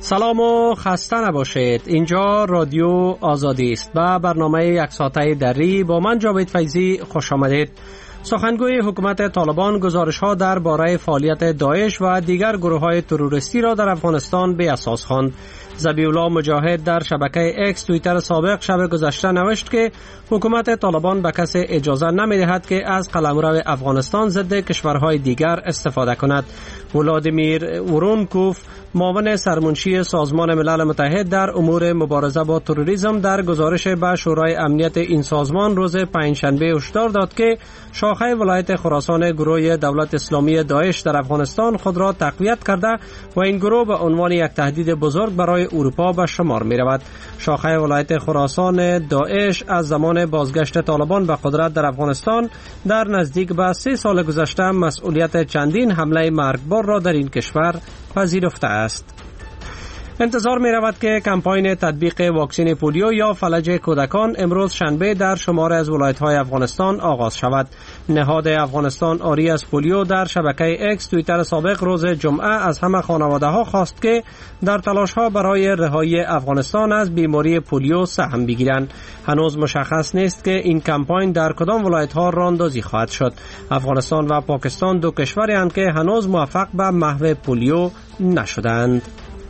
سلام و خسته نباشید. اینجا رادیو آزادی است و برنامه یک ساعته دری با من جاوید فیضی خوش آمدید. سخنگوی حکومت طالبان گزارش‌ها درباره فعالیت داعش و دیگر گروه‌های تروریستی را در افغانستان به اساس خواند. ذبیح الله مجاهد در شبکه اکس توییتر سابق شب گذشته نوشت که حکومت طالبان به کسی اجازه نمی‌دهد که از قلمرو افغانستان ضد کشورهای دیگر استفاده کند. ولادیمیر ورونکوف معاون سرمنشی سازمان ملل متحد در امور مبارزه با تروریسم در گزارش به شورای امنیت این سازمان روز پنجشنبه هشدار داد که شاخه ولایت خراسان گروه دولت اسلامی داعش در افغانستان خود را تقویت کرده و این گروه به عنوان یک تهدید بزرگ برای اروپا به شمار می رود. شاخه ولایت خراسان داعش از زمان بازگشت طالبان به قدرت در افغانستان در نزدیک به 3 سال گذشته مسئولیت چندین حمله مرگبار را در این کشور پذیرفته است. انتظار می رود که کمپاین تطبیق واکسن پولیو یا فلج کودکان امروز شنبه در شمار از ولایت‌های افغانستان آغاز شود. نهاد افغانستان آری از پولیو در شبکه اکس توییتر سابق روز جمعه از همه خانواده‌ها خواست که در تلاش‌ها برای رهایی افغانستان از بیماری پولیو سهم بگیرند. هنوز مشخص نیست که این کمپاین در کدام ولایت‌ها راه‌اندازی خواهد شد. افغانستان و پاکستان دو کشوری هستند که هنوز موفق به محو پولیو نشدند.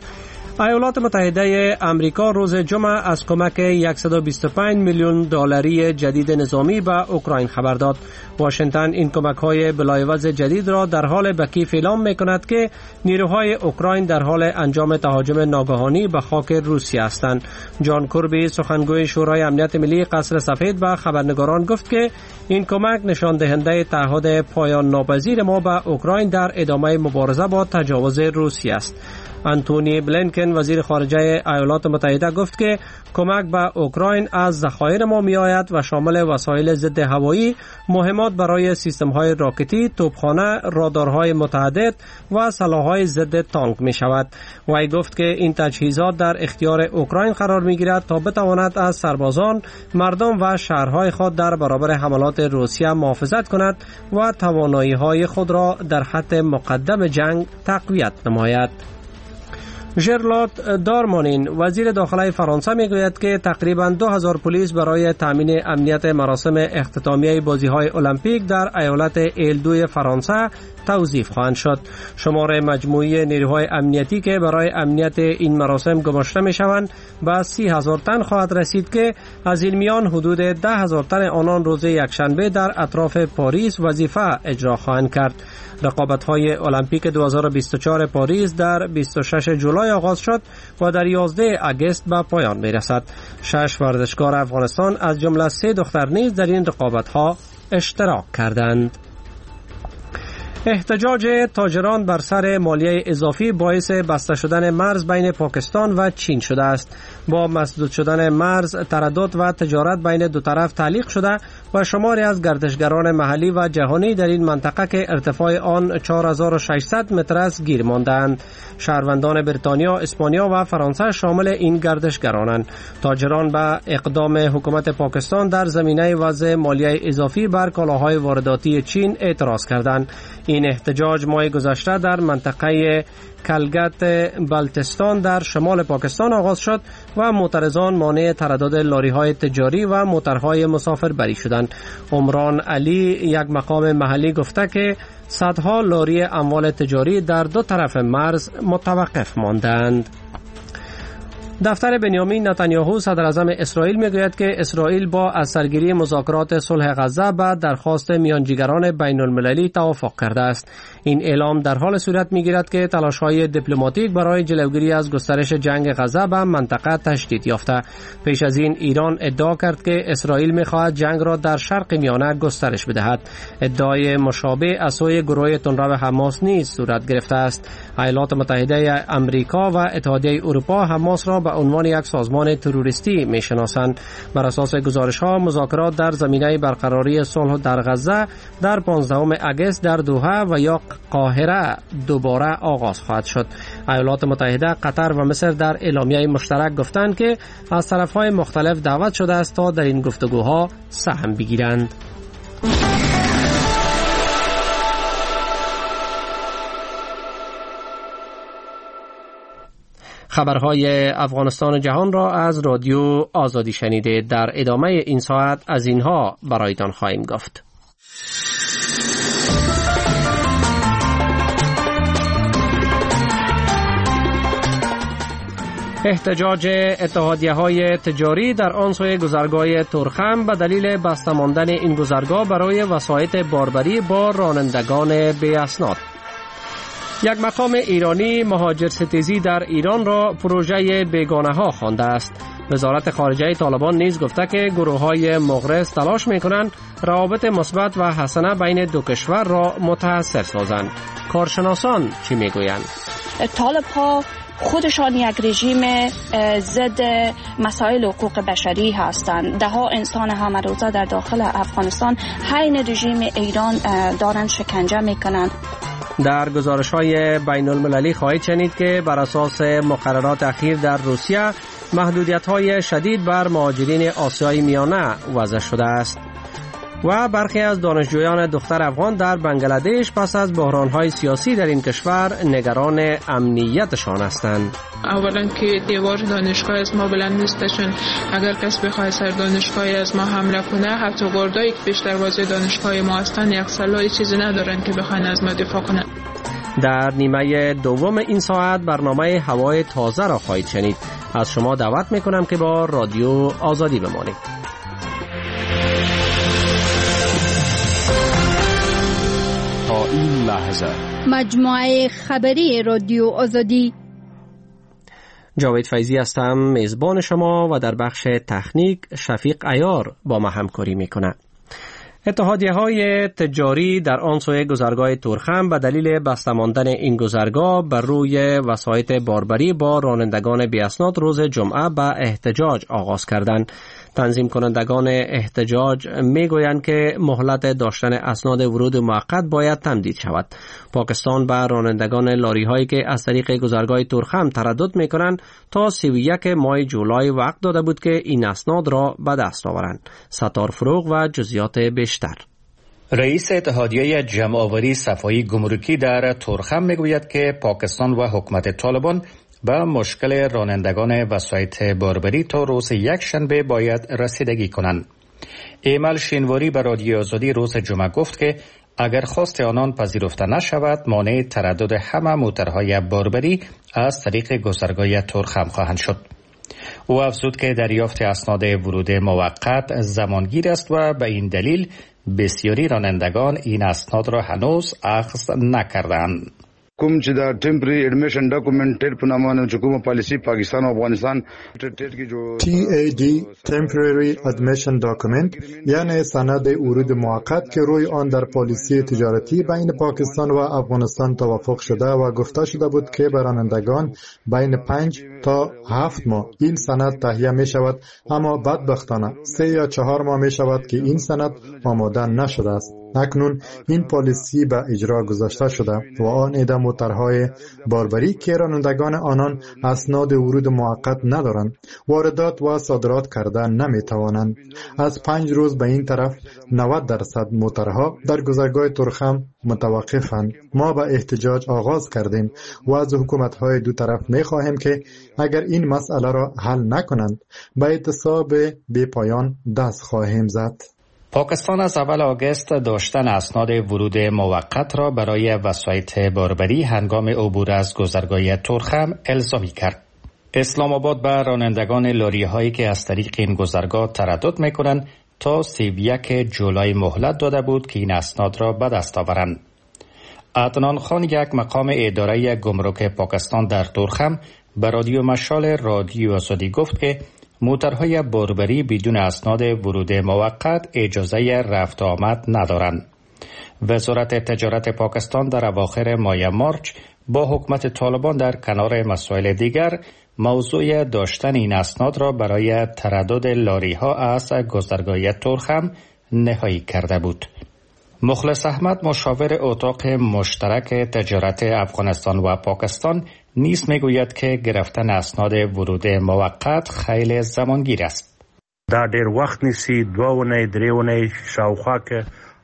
ایالات متحده آمریکا روز جمعه از کمک 125 میلیون دلاری جدید نظامی به اوکراین خبر داد. واشنگتن این کمک‌های بلایوز جدید را در حال به کیف اعلام می‌کند که نیروهای اوکراین در حال انجام تهاجم ناگهانی به خاک روسیه هستند. جان کربی سخنگوی شورای امنیت ملی قصر سفید به خبرنگاران گفت که این کمک نشان دهنده تعهد پایان ناپذیر ما به اوکراین در ادامه مبارزه با تجاوز روسیه است. آنتونی بلینکن وزیر خارجه ایالات متحده گفت که کمک به اوکراین از ذخایر ما می‌آید و شامل وسایل ضد هوایی، مهمات برای سیستم‌های راکتی، توپخانه، رادارهای متعدد و سلاح‌های ضد تانک می‌شود. وی گفت که این تجهیزات در اختیار اوکراین قرار می‌گیرد تا بتواند از سربازان، مردم و شهرهای خود در برابر حملات روسیه محافظت کند و توانایی‌های خود را در خط مقدم جنگ تقویت نماید. ژرلات دارمانین وزیر داخله فرانسه میگوید که تقریباً 2000 پلیس برای تامین امنیت مراسم اختتامیه بازی‌های المپیک در ایالت ایل-2 فرانسه توظیف خواهند شد. شمار مجموعی نیروهای امنیتی که برای امنیت این مراسم گماشته می‌شوند به 30,000 تن خواهد رسید که از این میان حدود 10,000 تن آنان روز یکشنبه در اطراف پاریس وظیفه اجرا خواهند کرد. رقابت‌های المپیک 2024 پاریس در 26 جولای آغاز شد و در 11 آگوست به پایان می‌رسد. 6 ورزشکار افغانستان از جمله 3 دختر نیز در این رقابت‌ها اشتراک کردند. احتجاج تاجران بر سر مالیه اضافی باعث بسته شدن مرز بین پاکستان و چین شده است. با مسدود شدن مرز، تردد و تجارت بین دو طرف تعلیق شده و شماری از گردشگران محلی و جهانی در این منطقه که ارتفاع آن 4600 متر است گیر ماندند. شهروندان بریتانیا، اسپانیا و فرانسه شامل این گردشگرانند. تاجران به اقدام حکومت پاکستان در زمینه وضع مالیه اضافی بر کالاهای وارداتی چین اعتراض کردند. این احتجاج ماه گذشته در منطقه کلگت بلتستان در شمال پاکستان آغاز شد و معترضان مانع تردد لاری‌های تجاری و موترهای مسافربری شدند. عمران علی یک مقام محلی گفته که صدها لاری اموال تجاری در دو طرف مرز متوقف ماندند. دفتر بنیامین نتانیاهو صدر اعظم اسرائیل میگوید که اسرائیل با از سرگیری مذاکرات صلح غزه به درخواست میانجیگران بین المللی توافق کرده است. این اعلام در حال صورت میگیرد که تلاش‌های دیپلماتیک برای جلوگیری از گسترش جنگ غزه به منطقه تشدید یافته. پیش از این ایران ادعا کرد که اسرائیل می‌خواهد جنگ را در شرق میانه گسترش بدهد. ادعای مشابه از سوی گروه تندرو حماس نیز صورت گرفته است. ایالات متحده آمریکا و اتحادیه اروپا حماس را به عنوان یک سازمان تروریستی میشناسند. بر اساس گزارش‌ها مذاکرات در زمینه برقراری صلح در غزه در 15 آگوست در دوحه و یا قاهره دوباره آغاز خواهد شد. ایالات متحده، قطر و مصر در اعلامیه مشترک گفتند که از طرف‌های مختلف دعوت شده است تا در این گفتگوها سهم بگیرند. خبرهای افغانستان جهان را از رادیو آزادی شنیده. در ادامه این ساعت از اینها برایتان خواهیم گفت. احتجاج اتحادیه‌های تجاری در آن سوی گذرگاه تورخم به دلیل بسته ماندن این گذرگاه برای وسایط باربری با رانندگان بی اسناد. یک مقام ایرانی مهاجرستیزی در ایران را پروژه بیگانه ها خوانده است. وزارت خارجه طالبان نیز گفته که گروه‌های مغرض تلاش می‌کنند روابط مثبت و حسنه بین دو کشور را متأثر سازند. کارشناسان چی میگویند؟ طالب‌ها خودشان یک رژیم ضد مسائل حقوق بشری هستند. دهها انسان همه روزه در داخل افغانستان حین رژیم ایران دارند شکنجه میکنند. در گزارش‌های بین المللی خواهید شنید که بر اساس مقررات اخیر در روسیه محدودیت‌های شدید بر مهاجرین آسیای میانه وضع شده است. و برخی از دانشجویان دختر افغان در بنگلادش پس از بحران‌های سیاسی در این کشور نگران امنیتشان هستند. اولا که دیوار دانشگاه از ما بلند نیستشون، اگر کس بخواد سر دانشگاه از ما حمله کنه، حتی گردایی که پیش دروازه دانشگاه ما هستن یک سلاح چیزی ندارن که بخواین از ما دفاع کنن. در نیمه دوم این ساعت برنامه هوای تازه را خواهید شنید. از شما دعوت میکنم که با رادیو آزادی بمانید. تا این لحظه مجموعه خبری رادیو آزادی. جاوید فیضی هستم، میزبان شما، و در بخش تکنیک شفیق عیار با ما همکاری میکنه. اتحادیه‌های تجاری در آن سوی گذرگاه تورخم به دلیل بسته ماندن این گذرگاه بر روی وسایط باربری با رانندگان بی اسناد روز جمعه به احتجاج آغاز کردند. تنظیم کنندگان احتجاج میگویند که مهلت داشتن اسناد ورود موقت باید تمدید شود. پاکستان به رانندگان لاری هایی که از طریق گذرگاه تورخم تردد میکنند تا 31 ماه جولای وقت داده بود که این اسناد را به دست آورند. ستار فروغ و جزئیات بیشتر. رئیس اتحادیه جمع‌آوری صفایی گمرکی در تورخم میگوید که پاکستان و حکومت طالبان به مشکل رانندگان وسایط باربری تا روز یک شنبه باید رسیدگی کنند. ایمل شینواری به رادیو آزادی روز جمعه گفت که اگر خواست آنان پذیرفته نشود، مانع تردد همه موترهای باربری از طریق گذرگاه تورخم خواهند شد. او افزود که دریافت اسناد ورود موقت زمانگیر است و به این دلیل بسیاری رانندگان این اسناد را هنوز اخذ نکردند. کوم چې دا ټمپرری اډمیشن ډاکومنت ټیر په نامه نه کومه پالیسی پاکستان او افغانستان TAD Temporary Admission Document یعنی سند ورود موقت که روی آن در پالیسی تجارتی بین پاکستان و افغانستان توافق شده و گفته شده بود که به رانندگان بین 5 تا 7 ماه این سند تهیه می شود، اما بدبختانه 3 یا 4 ماه می شود که این سند آماده نشده است. اکنون این پالیسی به اجرا گذاشته شده و آن عده موترهای باربری که رانندگان آنان اسناد ورود موقت ندارند واردات و صادرات کرده نمی توانند. از 5 روز به این طرف 90% موترها در گذرگاه تورخم متوقفند. ما به احتجاج آغاز کردیم و از حکومت‌های دو طرف می خواهیم که اگر این مسئله را حل نکنند به اعتصاب بی پایان دست خواهیم زد. پاکستان از اول آگوست داشتن اسناد ورود موقت را برای وسایط باربری هنگام عبور از گذرگاه تورخم الزامی کرد. اسلام آباد به رانندگان لاری هایی که از طریق این گذرگاه تردد میکنند تا 31 جولای مهلت داده بود که این اسناد را به دست آورند. عدنان خان، یک مقام اداره گمرک پاکستان در تورخم، به رادیو مشال رادیو آزادی گفت که موترهای باربری بدون اسناد ورود موقت اجازه رفت آمد ندارند. وزارت تجارت پاکستان در اواخر ماه مارچ با حکومت طالبان در کنار مسائل دیگر موضوع داشتن این اسناد را برای تردد لاری ها از گذرگاه تورخم نهایی کرده بود. مخلص احمد، مشاور اتاق مشترک تجارت افغانستان و پاکستان، نیز میگوید که گرفتن اسناد ورود موقت خیلی زمانگیر است. دا ډیر وخت نیسي، 2 اونۍ 3 اونۍ شاوخوا که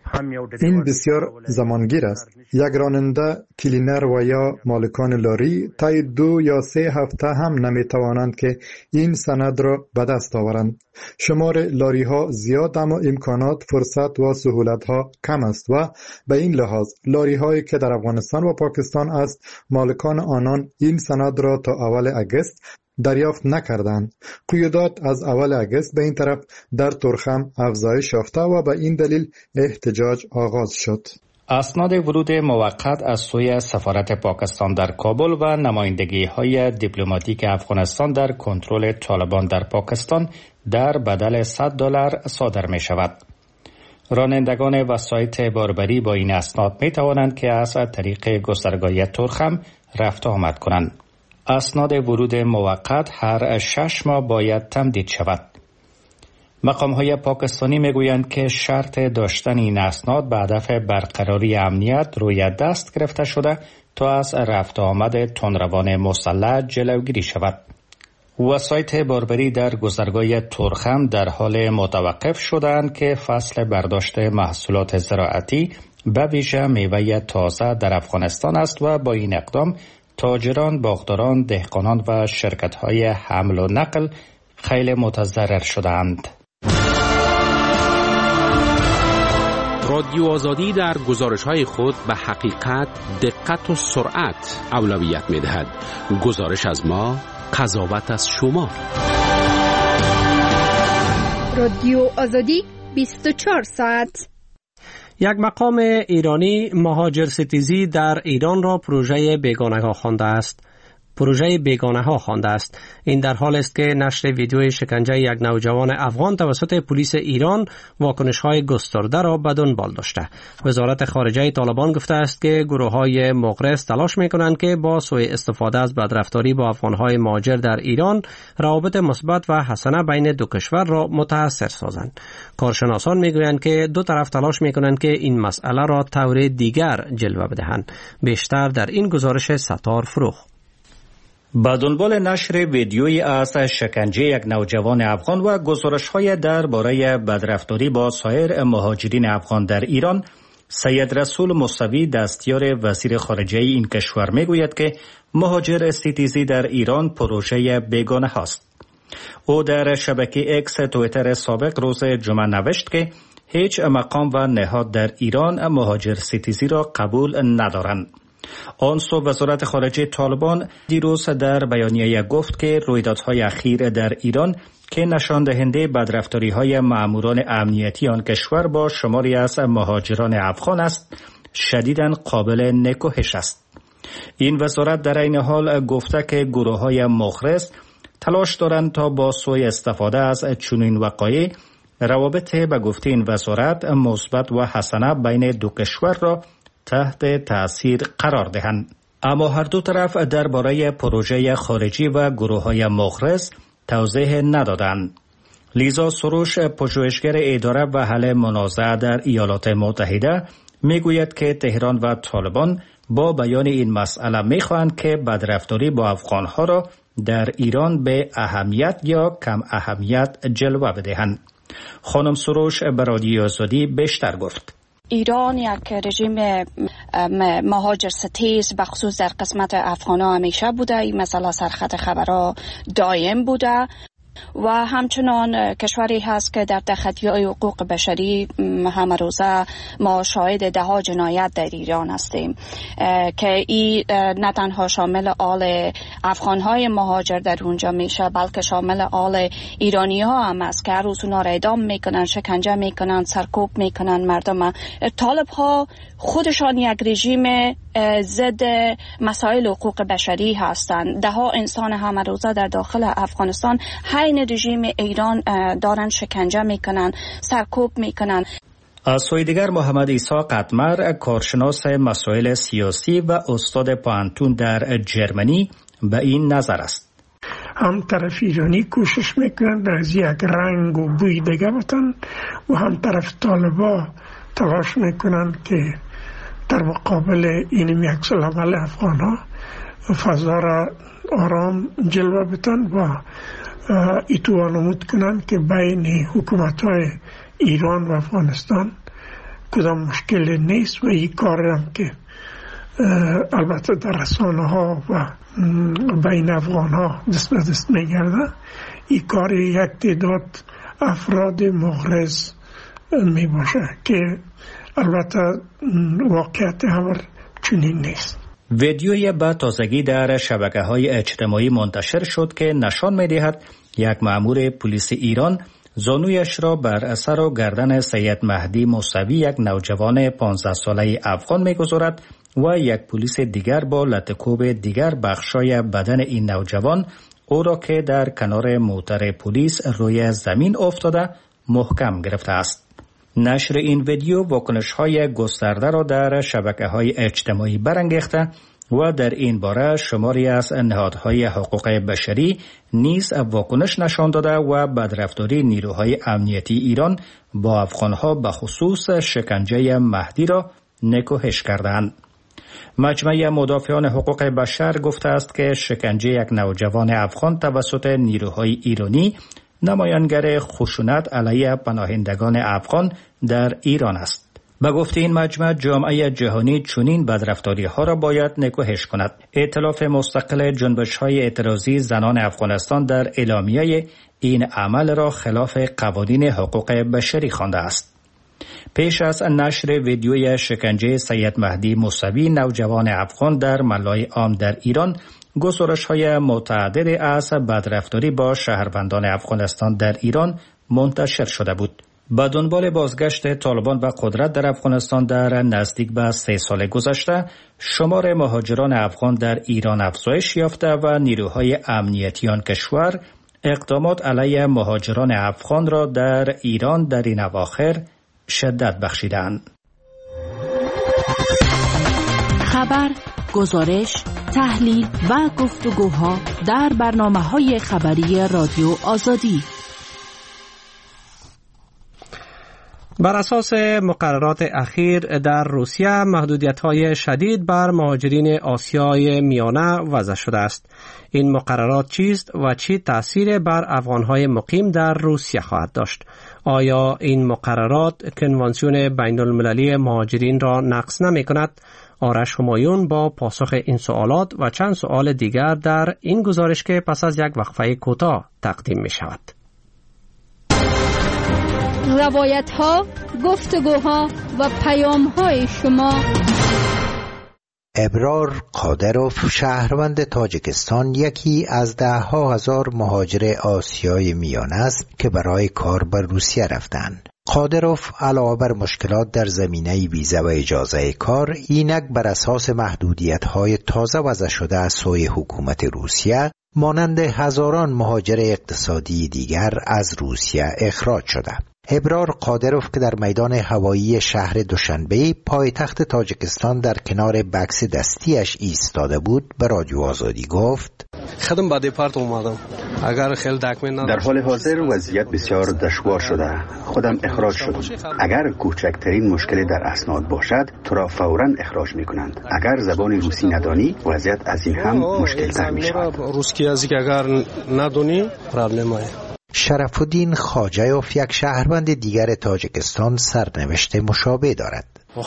این بسیار زمانگیر است. یک راننده، کلینر و یا مالکان لاری طی 2 یا 3 هفته هم نمیتوانند که این سند را به دست آورند. شمار لاری ها زیاد اما امکانات، فرصت و سهولت ها کم است و به این لحاظ لاری هایی که در افغانستان و پاکستان است، مالکان آنان این سند را تا اول اگست دریافت نکردند. قیودات از اول اگست به این طرف در تورخم افزایش یافته و به این دلیل احتجاج آغاز شد. اسناد ورود موقت از سوی سفارت پاکستان در کابل و نمایندگی‌های دیپلماتیک افغانستان در کنترل طالبان در پاکستان در بدل $100 صادر می شود. رانندگان وسایط باربری با این اسناد می توانند که از طریق گذرگاه تورخم رفت آمد کنند. اسناد ورود موقت هر 6 ماه باید تمدید شود. مقام‌های پاکستانی میگویند که شرط داشتن این اسناد به هدف برقراری امنیت روی دست گرفته شده تا از رفت آمد تندروان مسلح جلوگیری شود. وسایط باربری در گذرگاه تورخم در حال متوقف شدند که فصل برداشت محصولات زراعتی به ویژه میوه تازه در افغانستان است و با این اقدام تاجران، باغداران، دهقانان و شرکت‌های حمل و نقل خیلی متضرر شدند. رادیو آزادی در گزارش‌های خود به حقیقت، دقت و سرعت اولویت می‌دهد. گزارش از ما، قضاوت از شما. رادیو آزادی 24 ساعت. یک مقام ایرانی مهاجر ستیزی در ایران را پروژه بیگانه ها خوانده است. این در حال است که نشر ویدیوی شکنجه یک نوجوان افغان توسط پلیس ایران واکنش‌های گسترده را به دنبال داشته. وزارت خارجه طالبان گفته است که گروه‌های مغرض تلاش می‌کنند که با سوء استفاده از بدرفتاری با افغان‌های مهاجر در ایران روابط مثبت و حسنه بین دو کشور را متأثر سازند. کارشناسان می‌گویند که دو طرف تلاش می‌کنند که این مسئله را طور دیگر جلوه بدهند. بیشتر در این گزارش ستار فروخ. با دنبال نشر ویدیویی از شکنجه یک نوجوان افغان و گزارش‌های درباره بدرفتاری با سایر مهاجرین افغان در ایران، سید رسول موسوی دستیار وزیر خارجه این کشور میگوید که مهاجر ستیزی در ایران پروژه بیگانه است. او در شبکه اکس توییتر سابق روز جمعه نوشت که هیچ مقام و نهاد در ایران مهاجر ستیزی را قبول ندارند. آن سو وزارت خارجه طالبان دیروز در بیانیه گفت که رویدادهای اخیر در ایران که نشان دهنده بدرفتاری‌های ماموران امنیتی آن کشور با شماری از مهاجران افغان است، شدیداً قابل نکوهش است. این وزارت در این حال گفته که گروه‌های مغرض تلاش دارند تا با سوء استفاده از چنین وقایع روابط به گفته این وزارت مثبت و حسنه بین دو کشور را تحت تأثیر قرار دهند. اما هر دو طرف درباره پروژه خارجی و گروه‌های مغرض توضیح ندادند. لیزا سروش، پژوهشگر اداره و حل منازعه در ایالات متحده، میگوید که تهران و طالبان با بیان این مسئله میخواهند که بدرفتاری با افغانها را در ایران به اهمیت یا کم اهمیت جلوه بدهند. خانم سروش به رادیو آزادی بیشتر گفت. ایران یک رژیم مهاجر ستیز بخصوص در قسمت افغان‌ها همیشه بوده. این مسئله سرخط خبرها دائم بوده و همچنان کشوری هست که در تخطی‌های حقوق بشری همه روزه ما شاهد ده‌ها جنایت در ایران هستیم که این نه تنها شامل آل افغان‌های مهاجر در اونجا میشه، بلکه شامل آل ایرانی‌ها هم است که هر روز اونا را اعدام میکنن، شکنجه میکنن، سرکوب میکنن مردم. طالب‌ها خودشان یک رژیم ضد مسائل حقوق بشری هستند. ده‌ها انسان همه روزه در داخل افغانستان حین رژیم ایران دارن شکنجه میکنن، سرکوب میکنن. از سوی دیگر محمد عیسی قطمر، کارشناس مسائل سیاسی و استاد پانتون در جرمنی، به این نظر است. هم طرف ایرانی کوشش میکنند از یک رنگ و بوی دیگه بتن و هم طرف طالبا تلاش میکنند که در مقابل این یک عمل افغان ها فضا را آرام جلوه بتن و ایتو نمود کنند که بین حکومت های ایران و افغانستان کدام مشکل نیست و این کار هم که البته در رسانه ها و بین افغان ها دست به دست میگرده، این کار یک تعداد افراد مغرض می باشه که البته واقعیت امر چنین نیست. ویدیوی به تازگی در شبکه‌های اجتماعی منتشر شد که نشان می‌دهد یک مأمور پلیس ایران زانویش را بر سر و گردن سید مهدی موسوی، یک نوجوان 15 ساله افغان می‌گذارد و یک پلیس دیگر با لطه‌کوب دیگر بخشای بدن این نوجوان او را که در کنار موتر پلیس روی زمین افتاده محکم گرفته است. نشر این ویدیو واکنش‌های گسترده را در شبکه‌های اجتماعی برانگیخته و در این باره شماری از نهادهای حقوق بشری نیز واکنش نشان داده و بدرفتاری نیروهای امنیتی ایران با افغان‌ها به خصوص شکنجه مهدی را نکوهش کردند. مجمع مدافعان حقوق بشر گفته است که شکنجه یک نوجوان افغان توسط نیروهای ایرانی نمایانگر خشونت علیه پناهندگان افغان در ایران است. به گفته این مجمع، جامعه جهانی چنین بدرفتاری ها را باید نکوهش کند. ائتلاف مستقل جنبش های اعتراضی زنان افغانستان در اعلامیه این عمل را خلاف قوانین حقوق بشری خوانده است. پیش از نشر ویدیوی شکنجه سید مهدی موسوی، نوجوان افغان در ملای عام در ایران، گزارش‌های متعددی از بدرفتاری با شهروندان افغانستان در ایران منتشر شده بود. به دنبال بازگشت طالبان به قدرت در افغانستان در نزدیک به 3 سال گذشته، شمار مهاجران افغان در ایران افزایش یافته و نیروهای امنیتی آن کشور اقدامات علیه مهاجران افغان را در ایران در این اواخر شدت بخشیدند. خبر، گزارش، تحلیل و گفتگوها در برنامه‌های خبری رادیو آزادی. بر اساس مقررات اخیر در روسیه محدودیت‌های شدید بر مهاجرین آسیای میانه وضع شده است. این مقررات چیست و چه تأثیری بر افغان‌های مقیم در روسیه خواهد داشت؟ آیا این مقررات کنوانسیون بین المللی مهاجرین را نقض نمی‌کند؟ آرش همایون با پاسخ این سوالات و چند سوال دیگر در این گزارش که پس از یک وقفه کوتاه تقدیم می‌شود. روایت‌ها، گفتگوها و پیام‌های شما. ابرار قادروف، شهروند تاجیکستان، یکی از 10,000 مهاجر آسیای میانه است که برای کار به روسیه رفتند. قادروف علاوه بر مشکلات در زمینه ویزا و اجازه کار، اینک بر اساس محدودیت‌های تازه وضع شده از سوی حکومت روسیه، مانند هزاران مهاجر اقتصادی دیگر از روسیه اخراج شده. ابرار قادروف که در میدان هوایی شهر دوشنبه پایتخت تاجیکستان در کنار بکس دستیش ایستاده بود به رادیو آزادی گفت: خدم به دیپارت اومدم. اگر خیلی در حال حاضر وضعیت بسیار دشوار شده. خودم اخراج شدم. اگر کوچکترین مشکلی در اسناد باشد تو را فوراً اخراج میکنند. اگر زبان روسی ندانی وضعیت از این هم مشکل تر می شود. روسی ازی اگر ندانی پرابلمه. شرف الدین خاجیوف، یک شهروند دیگر تاجیکستان، سرنوشت مشابه دارد.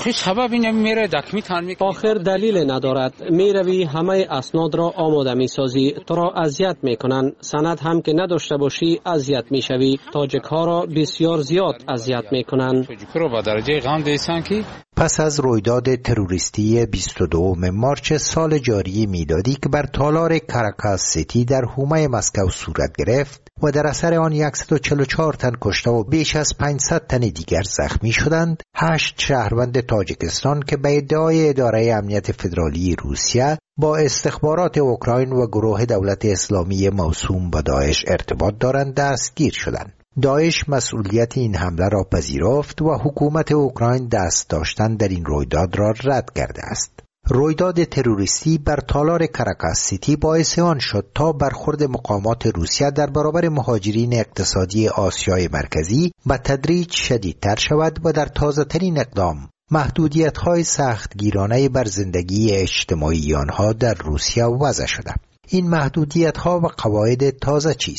آخر دلیل ندارد. میروی همه اسناد را آماده میسازی، تو را اذیت میکنن. سند هم که نداشته باشی اذیت میشوی. تاجیک ها را بسیار زیاد اذیت میکنن. پس از رویداد تروریستی 22 مارچ سال جاری میلادی که بر تالار کاراکاس سیتی در حومه مسکو صورت گرفت و در اثر آن 144 تن کشته و بیش از 500 تن دیگر زخمی شدند، 8 شهروند تاجیکستان که به ادعای اداره امنیت فدرالی روسیه با استخبارات اوکراین و گروه دولت اسلامی موسوم به داعش ارتباط دارند دستگیر شدند. داعش مسئولیت این حمله را پذیرفت و حکومت اوکراین دست داشتن در این رویداد را رد کرده است. رویداد تروریستی بر تالار کاراکاس سیتی باعث آن شد تا برخورد مقامات روسیه در برابر مهاجرین اقتصادی آسیای مرکزی به تدریج شدیدتر شود و در تازه‌ترین اقدام محدودیت‌های سختگیرانه بر زندگی اجتماعی آنها در روسیه وضع شده. این محدودیت‌ها و قواعد تازه چیست؟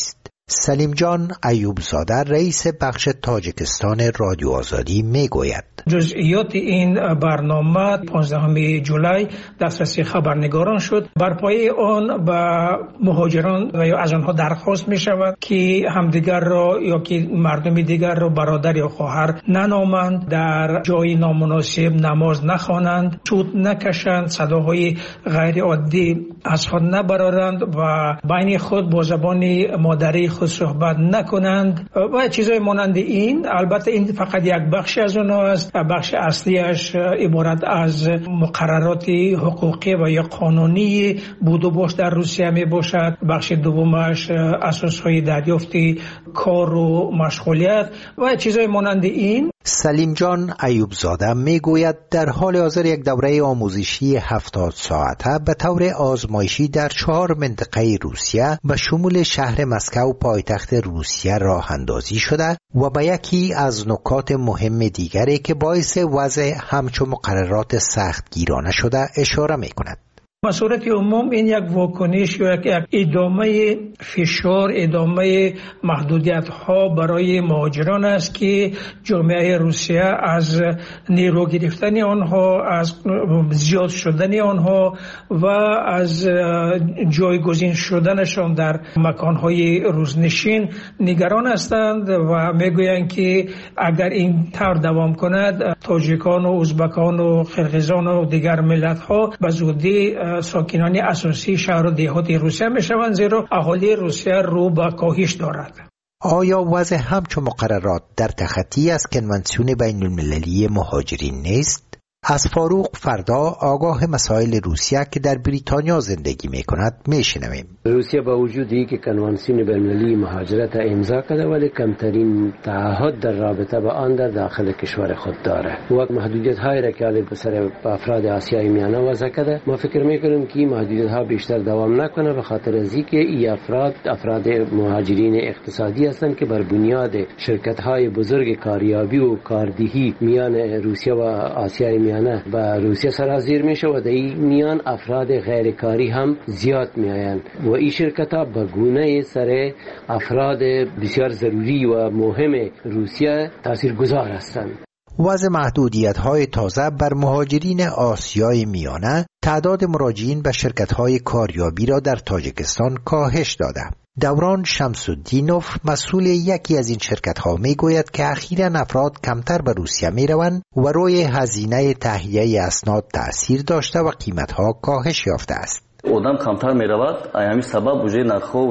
سلیم جان ایوبزاده رئیس بخش تاجیکستان رادیو آزادی میگوید جزئیات این برنامه 15 جولای دسترسی خبرنگاران شد. بر پایه آن به مهاجران و یا از آنها درخواست می شود که همدیگر را یا که مردم دیگر را برادر یا خواهر ننامند، در جای نامناسب نماز نخوانند، سود نکشند، صداهای غیر عادی از خود نبرارند و بین خود با زبان مادری خود صحبت نکنند و چیزهای مانند این. البته این فقط یک بخش از آنها است. بخش اصلیش عبارت از مقررات حقوقی و یا قانونی بود و باش در روسیه می باشد. بخش دومش اساسهای دریافت کار و مشغولیت و چیزهای مانند این. سلیم جان ایوبزاده میگوید در حال حاضر یک دوره آموزشی 70 ساعته به طور آزمایشی در 4 منطقه روسیه به شمول شهر مسکو پایتخت روسیه راه اندازی شده و به یکی از نکات مهم دیگری که باعث وضع همچون مقررات سختگیرانه شده اشاره میکند. به صورت عموم این یک واکنش یا یک ادامه فشار، ادامه محدودیت ها برای مهاجران است که جامعه روسیه از نیرو گرفتن آنها، از زیاد شدن آنها و از جایگزین شدنشان در مکانهای روزنشین نگران هستند و میگویند که اگر این طور دوام کند تاجیکان و ازبکان و قرقیزان و دیگر ملت ها به زودی ساکنان اساسی شهر و دهات روسیه میشوند، زیرا اهالی روسیه رو به کاهش دارد. آیا وضع همچون مقررات در تخطی از کنوانسیون بین المللی مهاجرین نیست؟ از فاروق فردا آگاه مسائل روسیه که در بریتانیا زندگی میکند میشنویم. روسیه با وجودی که کنوانسیون بین‌المللی مهاجرت امضا کرده ولی کمترین تعهد در رابطه با آن در داخل کشور خود داره و محدودیت هایی را که علیه بسر افراد آسیای میانه وضع کرده. ما فکر میکنیم که محدودیت ها بیشتر دوام نکنه به خاطر از اینکه این افراد مهاجرین اقتصادی هستند که بر بنیاد شرکت های بزرگ کاریابی و کاردهی میان روسیه و آسیای میانه با روسیه سرازیر میشه و در این میان افراد غیرکاری هم زیاد میآیند و این شرکت ها به گونه سر افراد بسیار ضروری و مهم روسیه تاثیرگذار هستند. وضع محدودیت‌های تازه بر مهاجرین آسیای میانه تعداد مراجعین به شرکت‌های کاریابی را در تاجیکستان کاهش داده. دوران شمس‌الدینوف مسئول یکی از این شرکت‌ها میگوید که اخیراً افراد کمتر به روسیه میروند و روی هزینه تهیه اسناد تأثیر داشته و قیمت‌ها کاهش یافته است. آدم کمتر میرود، همین سبب وجه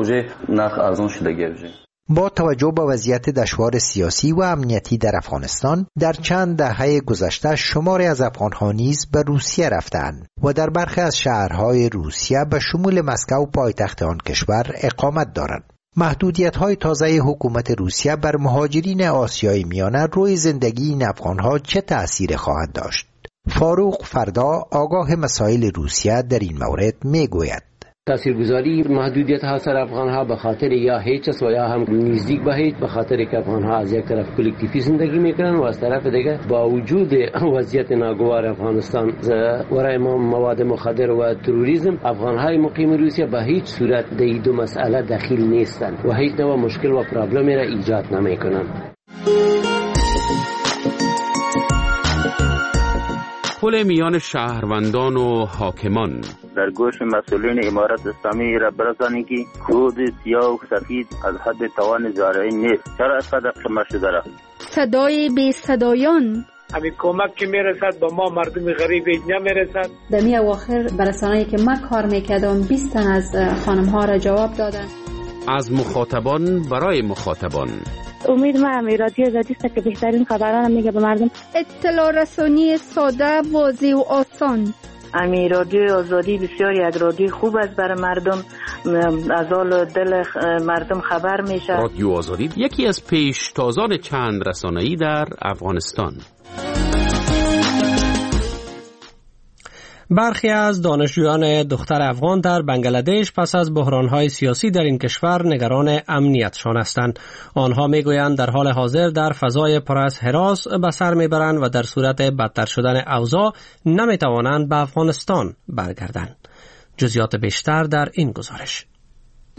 نرخ ارزان شدگی وجه. با توجه به وضعیت دشوار سیاسی و امنیتی در افغانستان در چند دهه گذشته شماری از افغانها نیز به روسیه رفتند و در برخی از شهرهای روسیه به شمول مسکو پایتخت آن کشور اقامت دارند. محدودیت‌های تازه حکومت روسیه بر مهاجرین آسیای میانه روی زندگی این افغانها چه تأثیری خواهد داشت؟ فاروق فردا آگاه مسائل روسیه در این مورد میگوید. تاثیرگذاری محدودیت ها سر افغان ها به خاطر یا هیچ است و یا هم نزدیک به هیچ، به خاطر که افغان ها از یک طرف کلکتیفی زندگی میکنن و از طرف دیگه با وجود وضعیت ناگوار افغانستان ورای مواد مخدر و تروریسم، افغان های مقیم روسیه به هیچ صورت در این دو مسئله دخیل نیستند و هیچ نوع مشکل و پرابلمی را ایجاد نمیکنند. پل میان شهروندان و حاکمان در گوش مسئولین امارت اسلامی را برسانید که کود سیاه و سفید از حد توان زارعین نیست. چرا اسقدر کمر شده را؟ صدای بی صدایان همین کمک که میرسد با ما مردم غریب نمیرسد. دمی اواخر برسانه‌ای که من کار میکردم 20 تن از خانم ها را جواب دادن. از مخاطبان برای مخاطبان. امید ما رادیو آزادی است که بهترین خبران میگه به مردم. اطلاع رسانی ساده، واضح و آسان. رادیو آزادی بسیار یک رادیو خوب است برای مردم، از حال دل مردم خبر میشه. رادیو آزادی یکی از پیشتازان چند رسانه‌ای در افغانستان. برخی از دانشجویان دختر افغان در بنگلادش پس از بحران‌های سیاسی در این کشور نگران امنیتشان هستند. آنها میگویند در حال حاضر در فضای پر از هراس به سر میبرند و در صورت بدتر شدن اوضاع نمیتوانند به افغانستان برگردند. جزئیات بیشتر در این گزارش.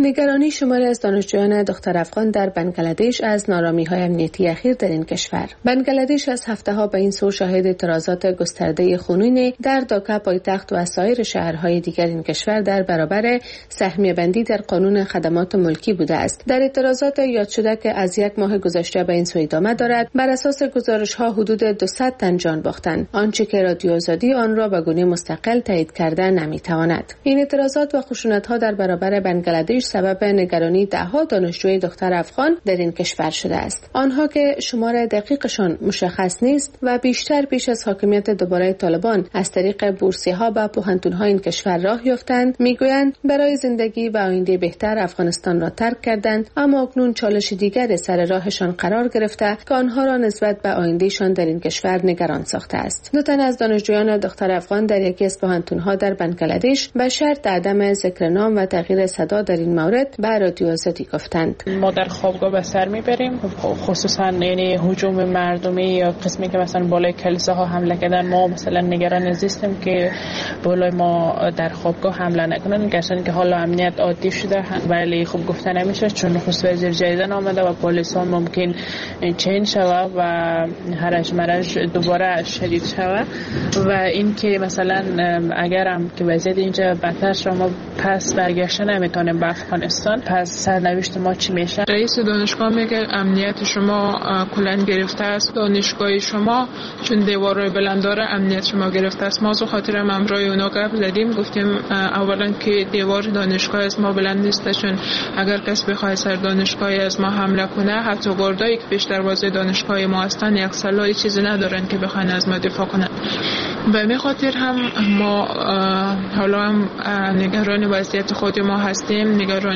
نگرانی شماری از دانشجویان دختر افغان در بنگلادش از نارامی‌های امنیتی اخیر در این کشور. بنگلادش از هفته‌ها به این سو شاهد اعتراضات گسترده خونین در داکا پایتخت و سایر شهرهای دیگر این کشور در برابر سهمیه بندی در قانون خدمات ملکی بوده است. در اعتراضات یاد شده که از یک ماه گذشته به این سو ادامه دارد، بر اساس گزارش‌ها حدود 200 تن جان باختند، آنچه که رادیو آزادی آن را به گونه مستقل تایید کرده نمی‌تواند. این اعتراضات و خشونت‌ها در برابر بنگلادش سبب نگرانی ده‌ها دانشجوی دختر افغان در این کشور شده است. آنها که شمار دقیقشان مشخص نیست و بیشتر پیش از حاکمیت دوباره طالبان از طریق بورسیه‌ها به پوهنتون‌های این کشور راه یافتند، میگویند برای زندگی و آینده بهتر افغانستان را ترک کردند، اما اکنون چالش دیگر سر راهشان قرار گرفته که آنها را نسبت به آیندهشان در این کشور نگران ساخته است. دو تن از دانشجویان دختر افغان در یکی از پوهنتون‌ها در بنگلادش به شرط عدم ذکر نام و تغییر صدا در این مورد به رادیو آزادی گفتند. ما در خوابگاه به سر میبریم، خصوصا یعنی هجوم مردمی یا قسمی که مثلا بالای کلیساها حمله کردن، ما مثلا نگران نیستیم که بالای ما در خوابگاه حمله نکنن، گرچه که حالا امنیت عادی شده، ولی خوب گفتن نمیشه چون نخست وزیر جدیدن آمده و پلیس ها ممکن چین شوه و هرج مرج دوباره شدید شوه و این که مثلا اگرم که وضعیت اینجا بدتر شد ما پس برگشته نمیتونیم به افغانستان، پس سرنوشت ما چی میشه؟ رئیس دانشگاه میگه امنیت شما کلا گرفته است، دانشگاه شما چون دیوارای بلند داره امنیت شما گرفته است. ما از خاطر امرای اونا گپ زدیم، گفتیم اولا که دیوار دانشگاه از ما بلند نیست، چون اگر کس بخواد سر دانشگاه از ما حمله کنه، حتی گردایی که پیش دروازه دانشگاه ما هستن یک سلاح چیزی ندارن که بخواین از ما دفاع کنن. به همین خاطر هم ما حالا هم نگران وضعیت خود ما هستیم، نگران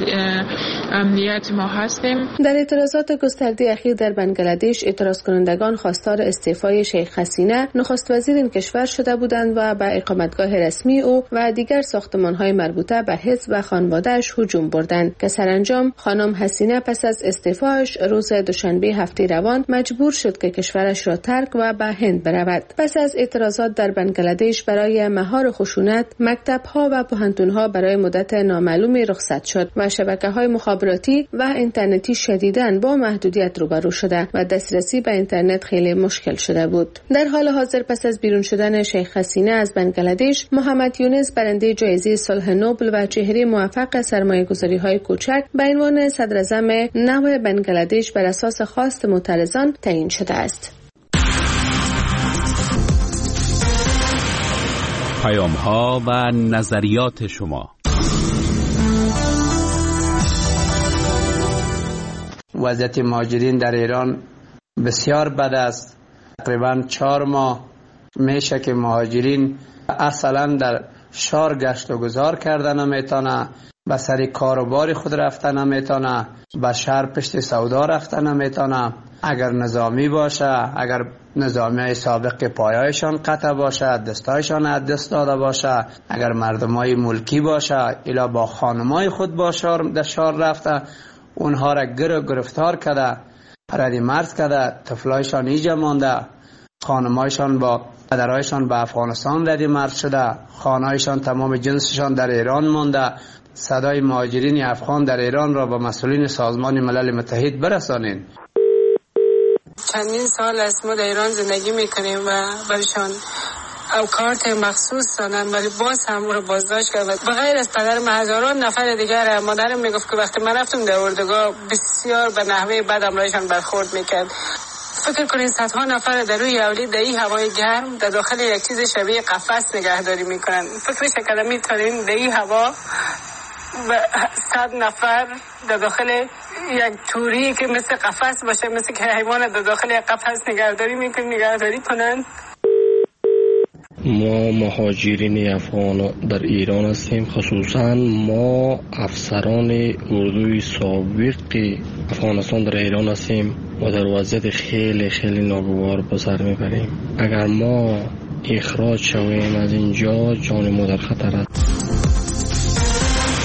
امنیت ما هستیم. در اعتراضات گسترده اخیر در بنگلادش، اعتراض کنندگان خواستار استعفای شیخ حسینه نخست وزیر این کشور شده بودند و به اقامتگاه رسمی او و دیگر ساختمان‌های مربوطه به حزب و خانواده‌اش هجوم بردند که سرانجام خانم حسینه پس از استعفایش روز دوشنبه هفته روان مجبور شد که کشورش را ترک و به هند برود. پس از اعتراضات در بنگلادش برای مهار خشونت، مکتب‌ها و پوهنتون‌ها برای مدت نامعلومی رخصت شد و شبکه‌های مخابراتی و اینترنتی شدیداً با محدودیت روبرو شده و دسترسی به اینترنت خیلی مشکل شده بود. در حال حاضر پس از بیرون شدن شیخ حسینه از بنگلادش، محمد یونس برنده جایزه صلح نوبل و چهره موفق سرمایه‌گذاری‌های کوچک به عنوان صدراعظم نو بنگلادش بر اساس خواست معترضان تعیین شده است. پیام‌ها و نظریات شما. وضعیت مهاجرین در ایران بسیار بد است. تقریباً 4 ماه میشه که مهاجرین اصلا در شهر گشت و گذار کردن نمیتونه، به سر کاروبار خود رفتن نمیتونه، به شهر پشت سودا رفتن نمیتونه. اگر نظامی باشه، اگر نظامی سابق پایایشان قطع باشه، دستایشان از دست داده باشه، اگر مردمای ملکی باشه الا با خانمای خود باشه در شهر رفته، اونها را گرفتار کرده، ردی مرز کرده، طفلایشان اینجا مانده، خانمایشان با پدرایشان به افغانستان ردی مرز شده، خانهایشان تمام جنسشان در ایران مانده. صدای مهاجرین افغان در ایران را به مسئولین سازمان ملل متحد برسانید. چندین سال است ما در ایران زندگی میکنیم و برشان او کارت مخصوص دادن، ولی باز هم رو بازداشت کرد. بغیر از پدر هزاران نفر دیگر، مادرم میگفت که وقتی من رفتم در اردوگاه بسیار به نحوه بد امرایشان برخورد میکرد. فکر کنید صدها نفر در روی اولی در این هوای گرم در داخل یک چیز شبیه قفس نگهداری میکنن. فکرش کردم میتونین در این هوا 100 نفر در داخل یک توری که مثل قفس باشه، مثل که حیوان در داخل یک قفس نگهداری کنن. ما مهاجرین افغان در ایران هستیم، خصوصا ما افسران اردوی سابق افغانستان در ایران هستیم و در وضعیت خیلی خیلی ناگوار به سر میبریم. اگر ما اخراج شویم از اینجا جان ما در خطر است.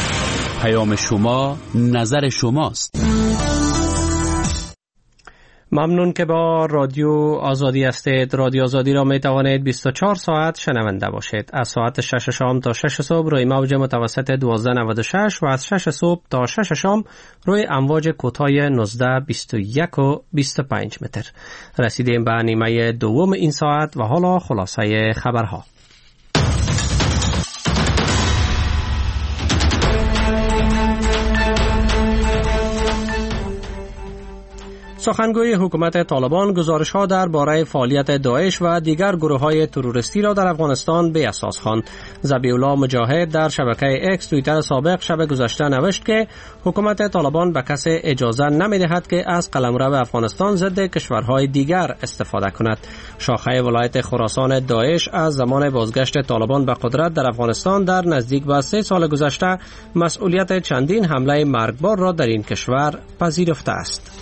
پیام شما، نظر شماست. ممنون که با رادیو آزادی هستید. رادیو آزادی را می توانید 24 ساعت شنونده باشید. از ساعت 6 شام تا 6 صبح روی موج متوسط 1296 و از 6 صبح تا 6 شام روی امواج کوتاه 19 21 و 25 متر. رسیدیم به نیمه دوم این ساعت و حالا خلاصه خبرها. سخنگوی حکومت طالبان گزارش‌ها درباره فعالیت داعش و دیگر گروه‌های تروریستی را در افغانستان به اساس خواند. ذبیح‌الله مجاهد در شبکه اکس توییتر سابق شب گذشته نوشت که حکومت طالبان به کسی اجازه نمی‌دهد که از قلمرو افغانستان ضد کشورهای دیگر استفاده کند. شاخه ولایت خراسان داعش از زمان بازگشت طالبان به قدرت در افغانستان در نزدیک به 3 سال گذشته مسئولیت چندین حمله مرگبار را در این کشور پذیرفته است.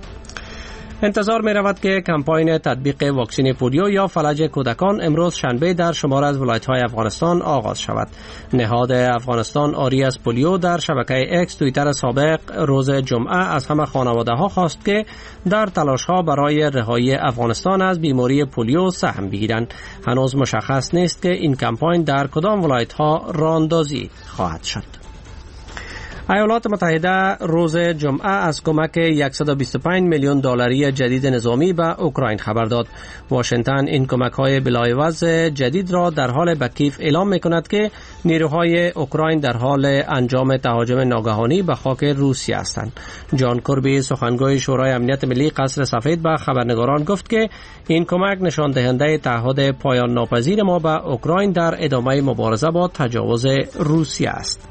انتظار می رود که کمپاین تطبیق واکسن پولیو یا فلج کودکان امروز شنبه در شمار از ولایت‌های افغانستان آغاز شود. نهاد افغانستان آری از پولیو در شبکه اکس توییتر سابق روز جمعه از همه خانواده‌ها خواست که در تلاش‌ها برای رهایی افغانستان از بیماری پولیو سهم بگیرند. هنوز مشخص نیست که این کمپاین در کدام ولایت‌ها راه اندازی خواهد شد. ایالات متحده روز جمعه از کمک 125 میلیون دلاری جدید نظامی به اوکراین خبر داد. واشنگتن این کمک‌های بلایوز جدید را در حال به کیف اعلام می‌کند که نیروهای اوکراین در حال انجام تهاجم ناگهانی به خاک روسیه هستند. جان کربی سخنگوی شورای امنیت ملی قصر سفید به خبرنگاران گفت که این کمک نشان دهنده تعهد پایان ناپذیر ما به اوکراین در ادامه مبارزه با تجاوز روسیه است.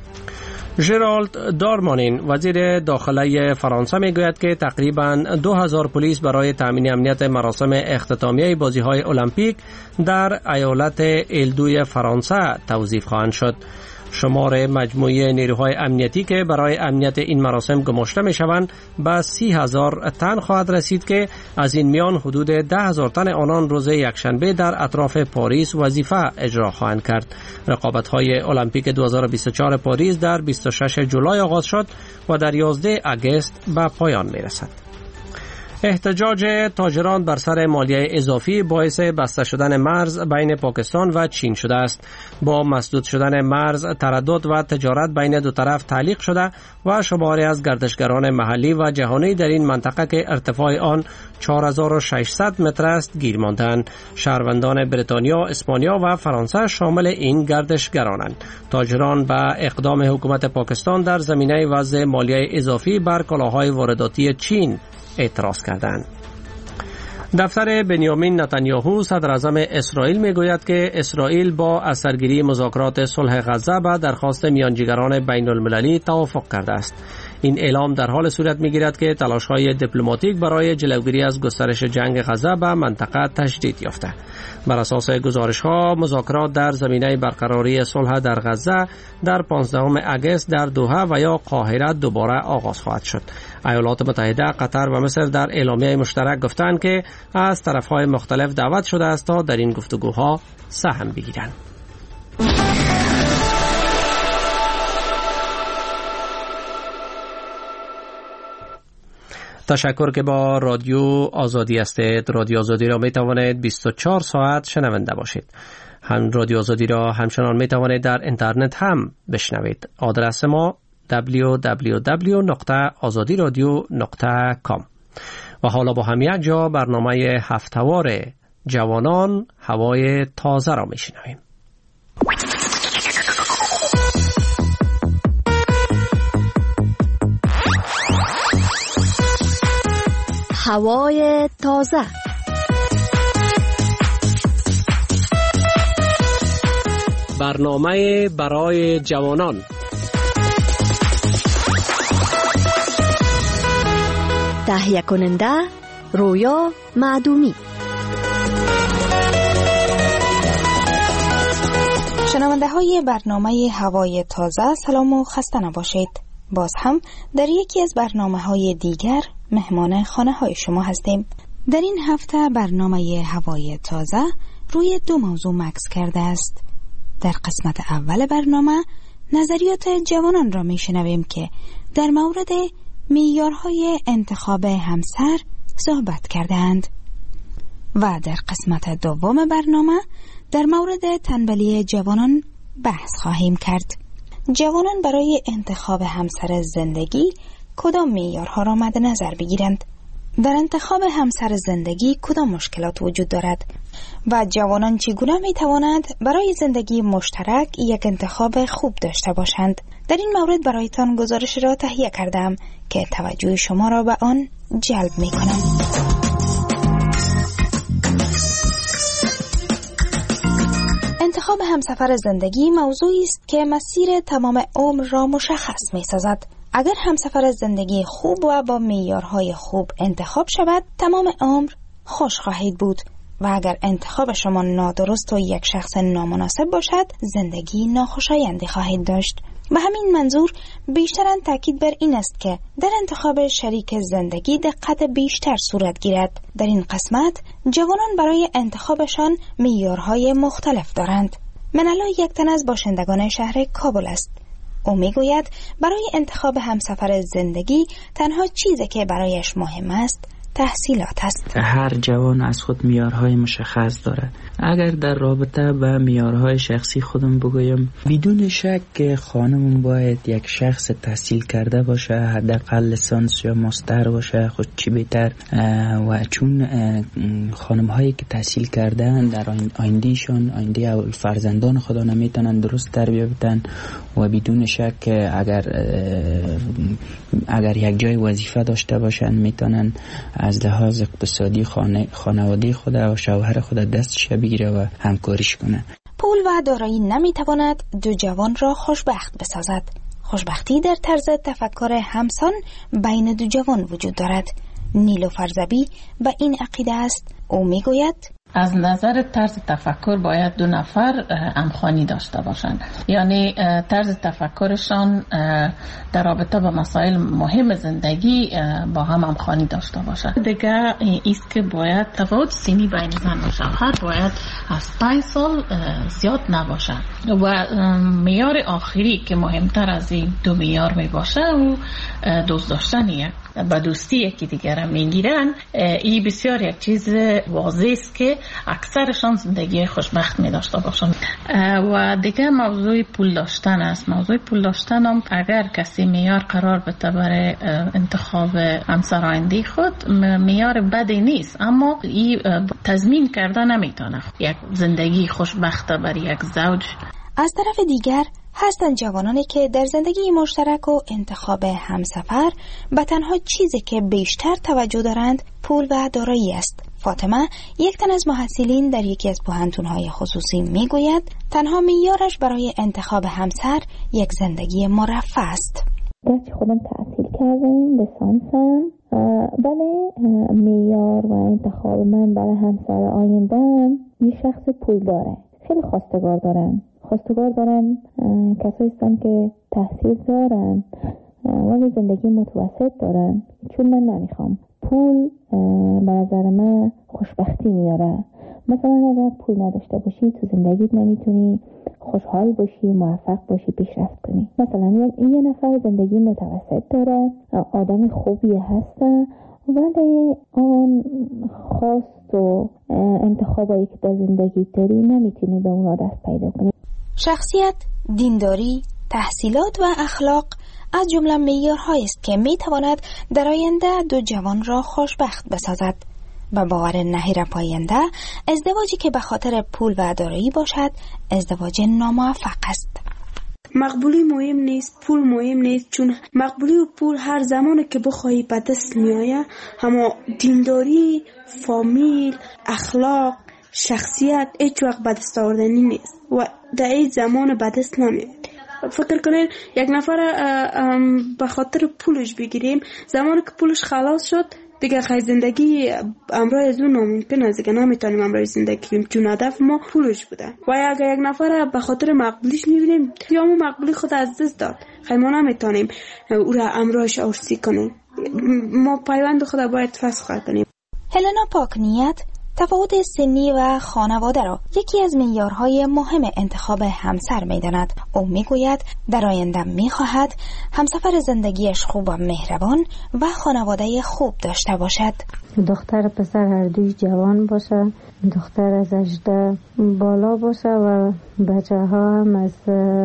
ژرالد دارمانین وزیر داخله فرانسه میگوید که تقریباً 2000 پلیس برای تامین امنیت مراسم اختتامیه بازی‌های المپیک در ایالت ایلدوی فرانسه توظیف خواهند شد. شمار مجموعی نیروهای امنیتی که برای امنیت این مراسم گماشته میشوند به 30,000 تن خواهد رسید که از این میان حدود 10,000 تن آنان روز یکشنبه در اطراف پاریس وظیفه اجرا خواهند کرد. رقابت‌های المپیک 2024 پاریس در 26 جولای آغاز شد و در 11 آگوست به پایان میرسد. احتجاج تاجران بر سر مالیه اضافی باعث بسته شدن مرز بین پاکستان و چین شده است. با مسدود شدن مرز تردد و تجارت بین دو طرف تعلیق شده و شماری از گردشگران محلی و جهانی در این منطقه که ارتفاع آن 4600 متر است گیر ماندند. شهروندان بریتانیا، اسپانیا و فرانسه شامل این گردشگرانند. تاجران به اقدام حکومت پاکستان در زمینه وضع مالیه اضافی بر کالاهای وارداتی چین اعتراض کردند. دفتر بنیامین نتانیاهو صدر اعظم اسرائیل میگوید که اسرائیل با اثرگیری مذاکرات صلح غزه به درخواست میانجیگران بین المللی توافق کرده است. این اعلام در حال صورت میگیرد که تلاش‌های دیپلماتیک برای جلوگیری از گسترش جنگ غزه به منطقه تجدید یافته. بر اساس گزارش‌ها مذاکرات در زمینه برقراری صلح در غزه در 15 آگوست در دوحه و یا قاهره دوباره آغاز خواهد شد. ایالات متحده، قطر و مصر در اعلامیه مشترک گفتند که از طرف‌های مختلف دعوت شده است تا در این گفتگوها سهم بگیرند. تشکر که با رادیو آزادی هستید. رادیو آزادی را می توانید 24 ساعت شنونده باشید. هم رادیو آزادی را همچنان می توانید در اینترنت هم بشنوید. آدرس ما www.azadiradio.com. و حالا با هم یک جا برنامه هفتهوار جوانان هوای تازه را می شنویم. هوای تازه. برنامه برای جوانان. تهیه کننده رویا معدومی. شنونده های برنامه هوای تازه، سلام و خسته نباشید. باز هم در یکی از برنامه های دیگر مهمان خانه های شما هستیم. در این هفته برنامه هوای تازه روی دو موضوع مکس کرده است. در قسمت اول برنامه نظریات جوانان را می شنویم که در مورد معیارهای انتخاب همسر صحبت کردند. و در قسمت دوم برنامه در مورد تنبلی جوانان بحث خواهیم کرد. جوانان برای انتخاب همسر زندگی کدام معیارها را مد نظر بگیرند؟ در انتخاب همسر زندگی کدام مشکلات وجود دارد؟ و جوانان چگونه می توانند برای زندگی مشترک یک انتخاب خوب داشته باشند؟ در این مورد برایتان گزارش را تهیه کردم که توجه شما را به آن جلب می کنم. انتخاب همسفر زندگی موضوعی است که مسیر تمام عمر را مشخص می سازد. اگر همسفر زندگی خوب و با معیارهای خوب انتخاب شود، تمام عمر خوش خواهید بود و اگر انتخاب شما نادرست و یک شخص نامناسب باشد، زندگی ناخوشایندی خواهید داشت. به همین منظور بیشترن تاکید بر این است که در انتخاب شریک زندگی دقت بیشتر صورت گیرد. در این قسمت جوانان برای انتخابشان معیارهای مختلف دارند. منالا یک تن از باشندگان شهر کابل است. او میگوید برای انتخاب همسفر زندگی تنها چیزی که برایش مهم است تحصیلات است. هر جوان از خود معیارهای مشخص دارد. اگر در رابطه با معیارهای شخصی خودم بگویم، بدون شک خانم باید یک شخص تحصیل کرده باشه، حداقل لیسانس یا ماستر باشه، خود چی بهتر. و چون خانم هایی که تحصیل کردن در آیندهشان، آینده فرزندان خدا نمیتونن درست تربیت بدن و بدون شک اگر یک جای وظیفه داشته باشن میتونن از لحاظ اقتصادی خانواده خود و شوهر خود دستش بگیره و همکاریش کنه. پول و دارایی نمیتواند دو جوان را خوشبخت بسازد. خوشبختی در طرز تفکر همسان بین دو جوان وجود دارد. نیلوفر زبی به این عقیده است. او میگوید از نظر طرز تفکر باید دو نفر همخوانی داشته باشند، یعنی طرز تفکرشان در رابطه با مسائل مهم زندگی با هم همخوانی داشته باشند. دیگه ایست که باید تفاوت سنی بین زن و شوهر باید از 5 سال زیاد نباشه و معیار آخری که مهمتر از این دو معیار می باشه و دوست داشتنیه با دوستی یکی دیگر میگیرن. این بسیار یک چیز واضح است که اکثرشان زندگی خوشبخت می داشته باشند. و دیگه موضوع پول داشتن است. موضوع پول داشتن هم اگر کسی معیار قرار بده برای انتخاب همسر آینده خود، معیار بدی نیست، اما این تضمین کرده نمیتونه یک زندگی خوشبخت برای یک زوج. از طرف دیگر هستند جوانانی که در زندگی مشترک و انتخاب همسفر به تنها چیزی که بیشتر توجه دارند پول و دارایی است. فاطمه، یک تن از محصلین در یکی از پوهنتون‌های خصوصی میگوید تنها معیارش برای انتخاب همسر یک زندگی مرفه است. گرچه خودم تحصیل کردم، لیسانسم، ولی معیار و انتخاب من برای همسر آینده‌ام یک شخص پول داره. خیلی خواستگار دارم کسایی هستن که تحصیل دارن ولی زندگی متوسط دارن، چون من نمیخوام. پول به نظر من خوشبختی میاره. مثلا اگر پول نداشته باشی تو زندگیت نمیتونی خوشحال باشی، موفق باشی، پیشرفت کنی. مثلا یه نفر زندگی متوسط داره، آدم خوبی هسته، ولی آن خواست و انتخابایی که در زندگی داری نمیتونی به اونا دست پیدا کنی. شخصیت، دینداری، تحصیلات و اخلاق از جمله معیارهایی است که میتواند در آینده دو جوان را خوشبخت بسازد. و باور نهیر پاینده ازدواجی که به خاطر پول و دارایی باشد ازدواج ناموفق است. مقبولی مهم نیست، پول مهم نیست، چون مقبولی و پول هر زمانی که بخواهی به دست میآید، اما دینداری، فامیل، اخلاق، شخصیت هیچ وقت به دست آوردنی نیست و در این زمان به دست نمیاد. فکر کنین یک نفر به خاطر پولش بگیریم، زمانی که پولش خلاص شد دیگه خیلی زندگی امرای از اون ناممکن است، دیگه نمیتونیم امرای زندگی کنیم، چون هدف ما پولش بوده. و اگر یک نفر به خاطر مقبولیش میبینیم یا اون مقبولی خود از دست داد، خیلی ما نمیتونیم او را امرایش ارسی کنیم. ما پیوند خود باید فسخ کنیم. هلنا پاکنیت تفاوت سنی و خانواده را یکی از معیارهای مهم انتخاب همسر می‌داند. او می‌گوید در آینده می‌خواهد همسفر زندگیش خوب و مهربان و خانواده خوب داشته باشد. دختر پسر هر دوی جوان باشه، دختر از 18 بالا باشه و بچه ها هم از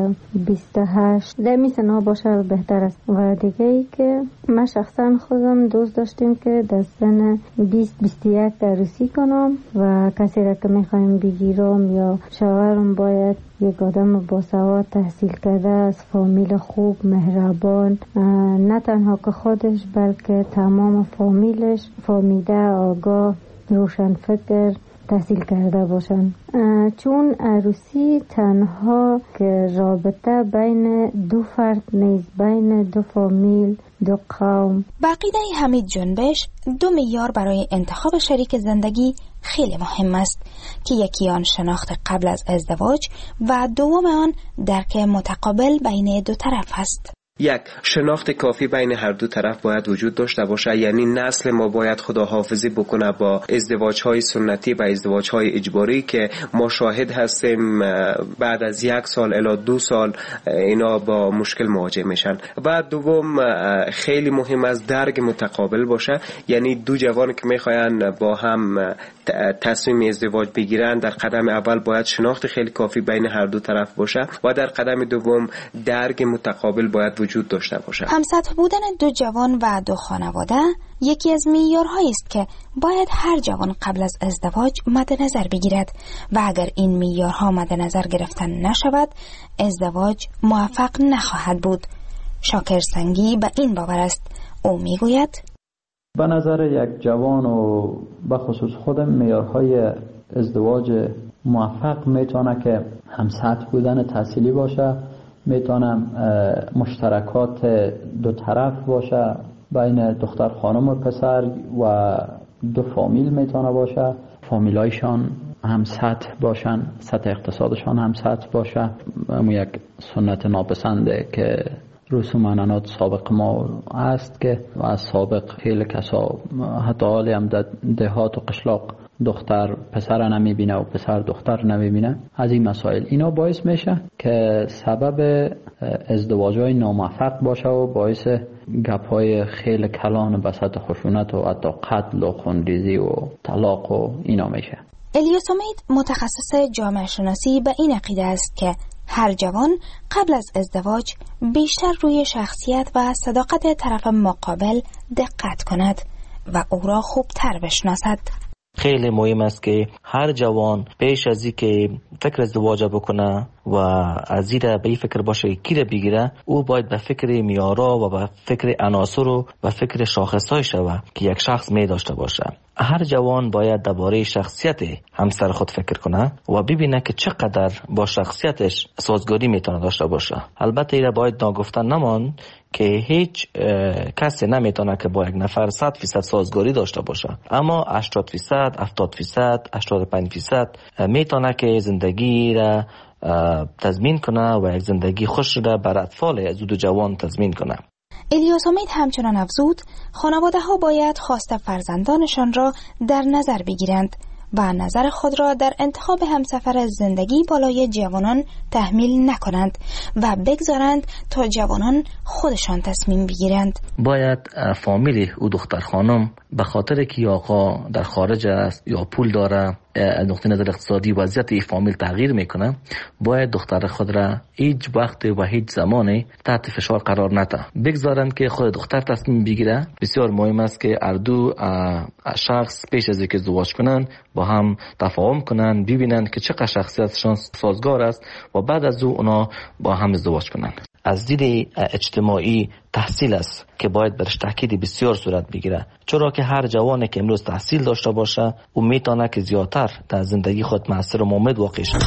28 در می سنا باشه بهتر است. و دیگه ای که من شخصا خودم دوست داشتیم که در سن 20-21 عروسی کنم و کسی را که میخوایم بگیرم یا شوهرم باید یک آدم باسواد تحصیل کرده از فامیل خوب مهربان، نه تنها که خودش بلکه تمام فامیلش فامیده آگاه روشن فکر تحصیل کرده باشن، چون عروسی تنها که رابطه بین دو فرد نیست، بین دو فامیل، دو قوم. با عقیده حمید جنبش دو معیار برای انتخاب شریک زندگی خیلی مهم است که یکی آن شناخت قبل از ازدواج و دوم آن درک متقابل بین دو طرف است. یک، شناخت کافی بین هر دو طرف باید وجود داشته باشه، یعنی نسل ما باید خداحافظی بکنه با ازدواج‌های سنتی و ازدواج‌های اجباری که ما شاهد هستیم بعد از 1 سال الی 2 سال اینا با مشکل مواجه میشن. بعد دوم خیلی مهم است درک متقابل باشه، یعنی دو جوان که میخواین با هم تصمیم ازدواج بگیرن در قدم اول باید شناخت خیلی کافی بین هر دو طرف باشه و در قدم دوم درک متقابل باید وجود داشته باشه. همسطح بودن دو جوان و دو خانواده یکی از معیارهایی است که باید هر جوان قبل از ازدواج مد نظر بگیرد و اگر این معیارها مد نظر گرفتن نشود ازدواج موفق نخواهد بود. شاکر سنگی به این باور است. او میگوید به نظر یک جوان و به خصوص خودم معیارهای ازدواج موفق میتونه که همسطح بودن تحصیلی باشه، میتونم مشترکات دو طرف باشه بین دختر خانم و پسر و دو فامیل میتونه باشه، فامیلایشان هم سطح باشن، سطح اقتصادشان هم سطح باشه. یک سنت ناپسنده که رسوم عنعنات سابق ما است که از سابق خیلی کسا حتی حالی هم در دهات و قشلاق دختر پسر نمیبینه و پسر دختر نمیبینه. از این مسائل اینا باعث میشه که سبب ازدواج‌های ناموفق باشه و باعث گپ‌های خیلی کلان به سطح خشونت و حتی قتل و خونریزی و طلاق و اینا میشه. الیاس امید متخصص جامعه شناسی به این عقیده است که هر جوان قبل از ازدواج بیشتر روی شخصیت و صداقت طرف مقابل دقت کند و او را خوبتر بشناسد. خیلی مهم است که هر جوان پیش از اینکه فکر ازدواج بکنه و از این به فکر باشه کی را بگیره، او باید به فکر میارا و به فکر عناصر و به فکر شاخصهای شود که یک شخص می داشته باشه. هر جوان باید درباره شخصیت همسر خود فکر کنه و ببینه که چقدر با شخصیتش سازگاری میتونه داشته باشه. البته اینا باید ناگفتن نمان که هیچ کسی نمیتونه که با یک نفر 100% سازگاری داشته باشه، اما 80%، 70%، 85% میتونه که زندگی را تضمین کنه و یک زندگی خوش را بر اطفال از دو جوان تضمین کنه. الیاس امید همچنان افزود خانواده ها باید خواست فرزندانشان را در نظر بگیرند و نظر خود را در انتخاب همسفر زندگی بالای جوانان تحمیل نکنند و بگذارند تا جوانان خودشان تصمیم بگیرند. باید فامیل او دختر خانم به خاطر که آقا در خارج است یا پول داره، از نقطه نظر اقتصادی وضعیت این فامیل تغییر میکنه، باید دختر خود را هیچ وقت و هیچ زمانی تحت فشار قرار نده، بگذارند که خود دختر تصمیم بگیره. بسیار مهم است که هر دو شخص پیش از اینکه ازدواج کنن با هم تفاهم کنن، ببینن که چقدر شخصیتشان سازگار است و بعد از اونا با هم ازدواج کنن. از دید اجتماعی تحصیل است که باید برش تاکید بسیار صورت بگیره، چرا که هر جوانی که امروز تحصیل داشته باشه او میتونه که زیادتر در زندگی خود مؤثر و مؤمن واقع شود.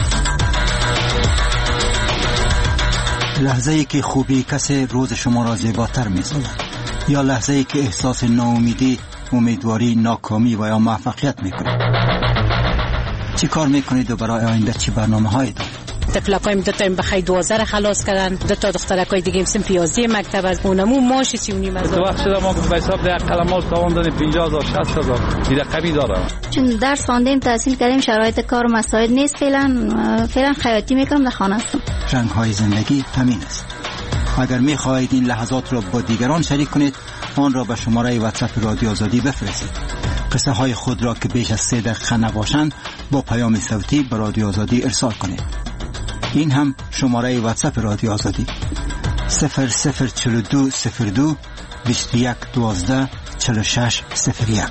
لحظه ای که خوبی کسی روز شما را زیباتر می‌سازد یا لحظه ای که احساس ناامیدی، امیدواری، ناکامی و یا موفقیت میکنید. چی کار میکنید و برای آینده چی برنامه‌هایی دارید؟ طفلکایم 2 تا بخای 12 خلاص کردن، 2 تا دخترکای دیگه سن پیازی مکتب از اونمو ماش 3.5 وقت شده ما به حساب در قلمات تواندن 50000 60000 دیگه کمی داره. چون درس خواندیم تحصیل کردیم شرایط کار و مسائل نیست، فعلا خیاطی میکنم در خانه هستم. رنگ‌های زندگی همین است. اگر می‌خواهید این لحظات را با دیگران شریک کنید، آن را به شماره واتساپ رادیو آزادی بفرستید. قصه های خود را که بیش از 3 دقیقه نباشند با پیام صوتی به رادیو آزادی ارسال کنید. این هم شماره واتساپ رادیو آزادی 004202 2112 4601.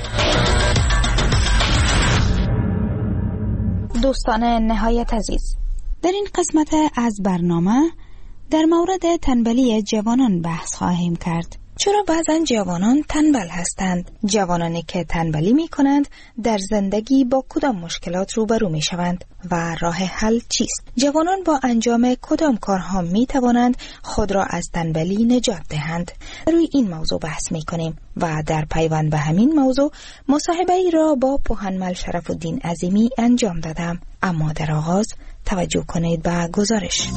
دوستان نهایت عزیز، در این قسمت از برنامه در مورد تنبلی جوانان بحث خواهیم کرد. چرا بعضن جوانان تنبل هستند؟ جوانانی که تنبلی می کنند در زندگی با کدام مشکلات روبرو می شوند و راه حل چیست؟ جوانان با انجام کدام کارها می توانند خود را از تنبلی نجات دهند؟ روی این موضوع بحث می کنیم و در پیوند به همین موضوع مصاحبه ای را با پوهنمل شرف‌الدین عظیمی انجام دادم. اما در آغاز توجه کنید به گزارش.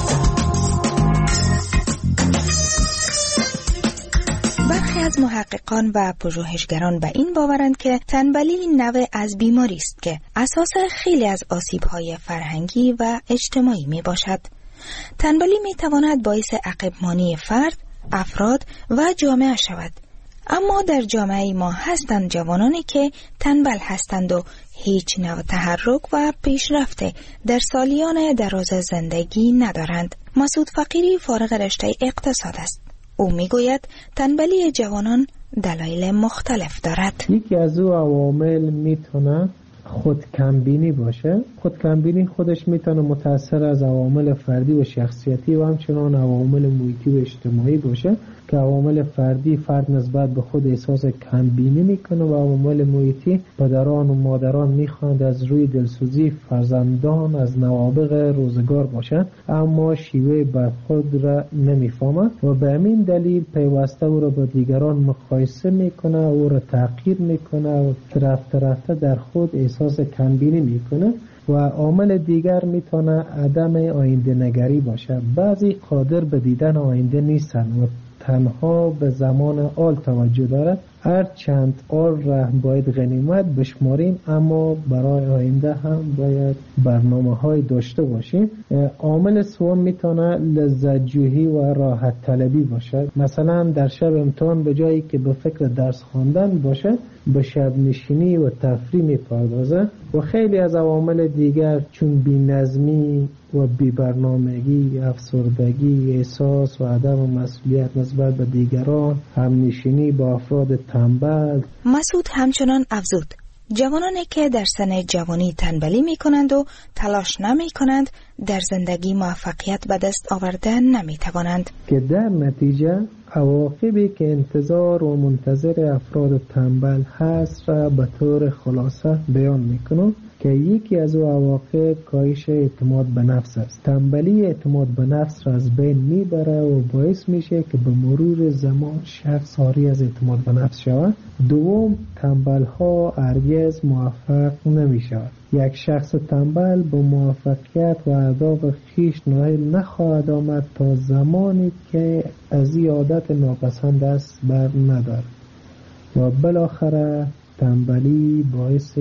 برخی از محققان و پژوهشگران به این باورند که تنبلی نوع از بیماری است که اساس خیلی از آسیب‌های فرهنگی و اجتماعی می باشد. تنبلی می تواند باعث عقب‌مانی فرد، افراد و جامعه شود. اما در جامعه ما هستند جوانانی که تنبل هستند و هیچ نوع تحرک و پیشرفت در سالیان دراز زندگی ندارند. مسعود فقیری فارغ رشته اقتصاد است. او میگوید تنبلی جوانان دلایل مختلف دارد. یکی از او عوامل میتونه خود کمبینی باشه. خود کمبینی خودش میتونه متأثر از عوامل فردی و شخصیتی و همچنان عوامل محیطی و اجتماعی باشه که عوامل فردی فرد نسبت به خود احساس کمبینی میکنه و عوامل محیطی پدران و مادران میخواند از روی دلسوزی فرزندان از نوابغ روزگار باشند اما شیوه برخورد را نمیفهمند و به همین دلیل پیوسته او را با دیگران مقایسه میکنه، او را تحقیر میکنه و رفته در خود احساس کمبینی میکنه. و عامل دیگر میتونه عدم آینده نگری باشه. بعضی قادر به دیدن آینده نیستن و تنها به زمان آل توجه دارد. هر چند آل را باید غنیمت بشماریم اما برای آینده هم باید برنامه های داشته باشیم. عامل سوم میتونه لذت جویی و راحت طلبی باشه. مثلا در شب امتحان به جایی که به فکر درس خواندن باشه به شب نشینی و تفریح میپردازه. و خیلی از عوامل دیگر چون بی‌نظمی و بی‌برنامگی، افسردگی، احساس و عدم مسئولیت نسبت به دیگران، همنشینی با افراد تنبل. مسعود همچنان افزود جوانانی که در سن جوانی تنبلی می کنند و تلاش نمی کنند در زندگی موفقیت به دست آورده نمی توانند که در نتیجه عواقبی که انتظار و منتظر افراد تنبل هست را به طور خلاصه بیان میکنم که یکی از عواقب کاهش اعتماد به نفس است. تنبلی اعتماد به نفس را از بین میبره و باعث میشه که به مرور زمان شخص عاری از اعتماد به نفس شود. دوم، تنبل ها هرگز موفق نمیشود. یک شخص تنبل به موفقیت و اهداف خویش نائل نخواهد آمد تا زمانی که از این عادت ناپسند است بر ندارد و بالاخره تنبلی باعث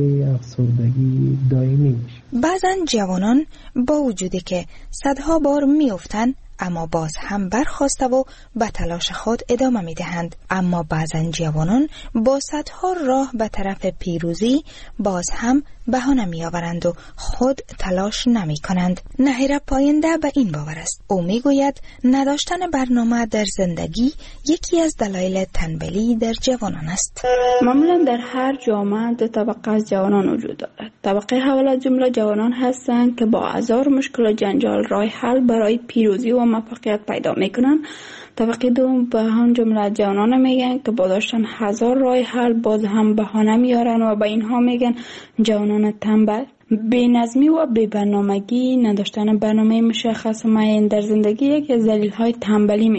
افسردگی دائمی میشه. بعضن جوانان با وجودی که صدها بار میافتند اما باز هم برخاسته و به تلاش خود ادامه میدهند. اما بعضن جوانان با صدها راه به طرف پیروزی باز هم بهانه میآورند و خود تلاش نمی کنند. نهیر پاینده به این باور است. او میگوید نداشتن برنامه در زندگی یکی از دلایل تنبلی در جوانان است. معمولا در هر جامعه دو طبقه از جوانان وجود دارد. طبقه اول از جمله جوانان هستند که با هزار مشکل و جنجال راه حل برای پیروزی و موفقیت پیدا میکنند. طبقه دوم به هم جمله جوانان میگن که با داشتن هزار راه حل باز هم بهانه میارن و به اینها میگن جوانان تنبل. بی‌نظمی و بی‌برنامگی، نداشتن برنامه مشخص و معین در زندگی یکی از دلایل تنبلی میباشد.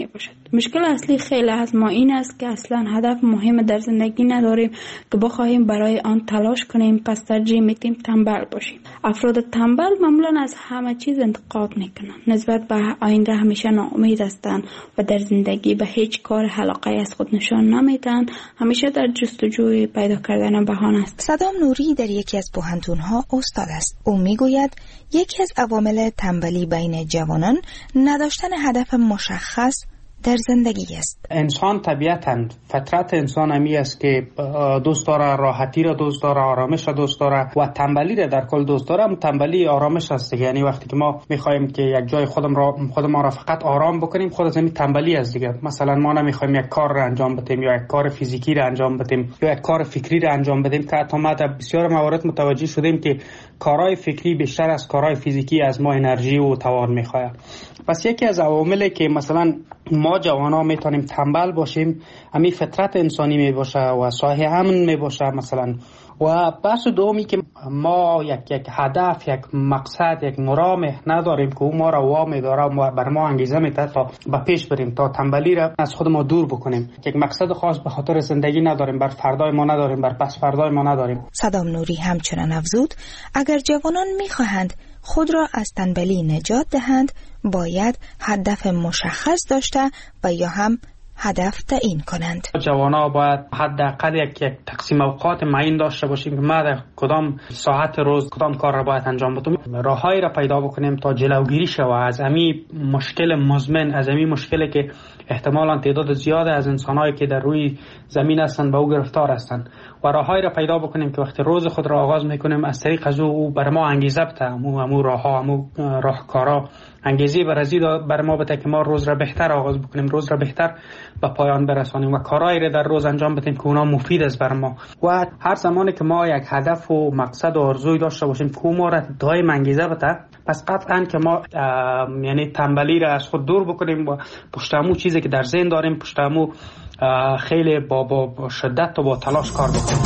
مشکل اصلی خیلی از ما این است که اصلا هدف مهم در زندگی نداریم که بخواهیم برای آن تلاش کنیم، پس ترجیح میدیم تنبل باشیم. افراد تنبل معمولا از همه چیز انتقاد میکنن، نسبت به آینده همیشه ناامید هستند و در زندگی به هیچ کار علاقه از خود نشان نمیدن، همیشه در جستجوی پیدا کردن بهانه است. صدام نوری در یکی از پوهنتون‌ها استاد است. او میگوید یکی از عوامل تنبلی بین جوانان نداشتن هدف مشخص در زندگی است. انسان طبیعتاً فطرت انسان همی است که دوست داره، راحتی را دوست داره، آرامش را دوست داره و تنبلی را در کل دوست داره. تنبلی آرامش است، یعنی وقتی که ما میخوایم که یک جای خودمان را فقط آرام بکنیم، خود از همین تنبلی است دیگه. مثلا ما نمیخوایم یک کار را انجام بدیم یا یک کار فیزیکی را انجام بدیم یا یک کار فکری را انجام بدیم، که حتی ما در بسیار موارد متوجه شدیم که کارهای فکری بیشتر از کارهای فیزیکی از ما انرژی و توان میخواد. پس یکی از عواملی که مثلا ما جوانا میتونیم تنبل باشیم همین فطرت انسانی می باشه و صاحب امن می باشه مثلا. و بحث دومی که ما یک هدف، یک مقصد، یک مرام نداریم که او ما را وامی داره و بر ما انگیزه میده تا به پیش بریم، تا تنبلی را از خود ما دور بکنیم. یک مقصد خاص به خاطر زندگی نداریم، بر فردای ما نداریم، بر پس فردای ما نداریم. صدام نوری همچنان افزود اگر جوانان میخواهند خود را از تنبلی نجات دهند باید هدف مشخص داشته و یا هم هدف تعیین کنند. جوانا باید حداقل یک تقسیم اوقات معین داشته باشیم که ما در کدام ساعت روز کدام کار را باید انجام بدیم. راههایی را پیدا بکنیم تا جلوگیری شود از همین مشکل مزمن، از همین مشکلی که احتمالاً تعداد زیاد از انسان‌هایی که در روی زمین هستند به او گرفتار هستند، و راههایی را پیدا بکنیم که وقتی روز خود را آغاز میکنیم از طریق از او بر ما انگیزه بده، امو راهها، امو راهکارا انگیزه بر ما بده که ما روز را بهتر آغاز بکنیم، روز را بهتر به پایان برسانیم و کارهایی را در روز انجام بدیم که اونا مفید است بر ما. و هر زمانی که ما یک هدف و مقصد و آرزوی داشته باشیم که ما را دائم انگیزه بده، پس قطعاً که ما یعنی تنبلی را از خود دور بکنیم و پشتمو چیزی که در ذهن داریم پشتمو خیلی با شدت و با تلاش کار بکنیم.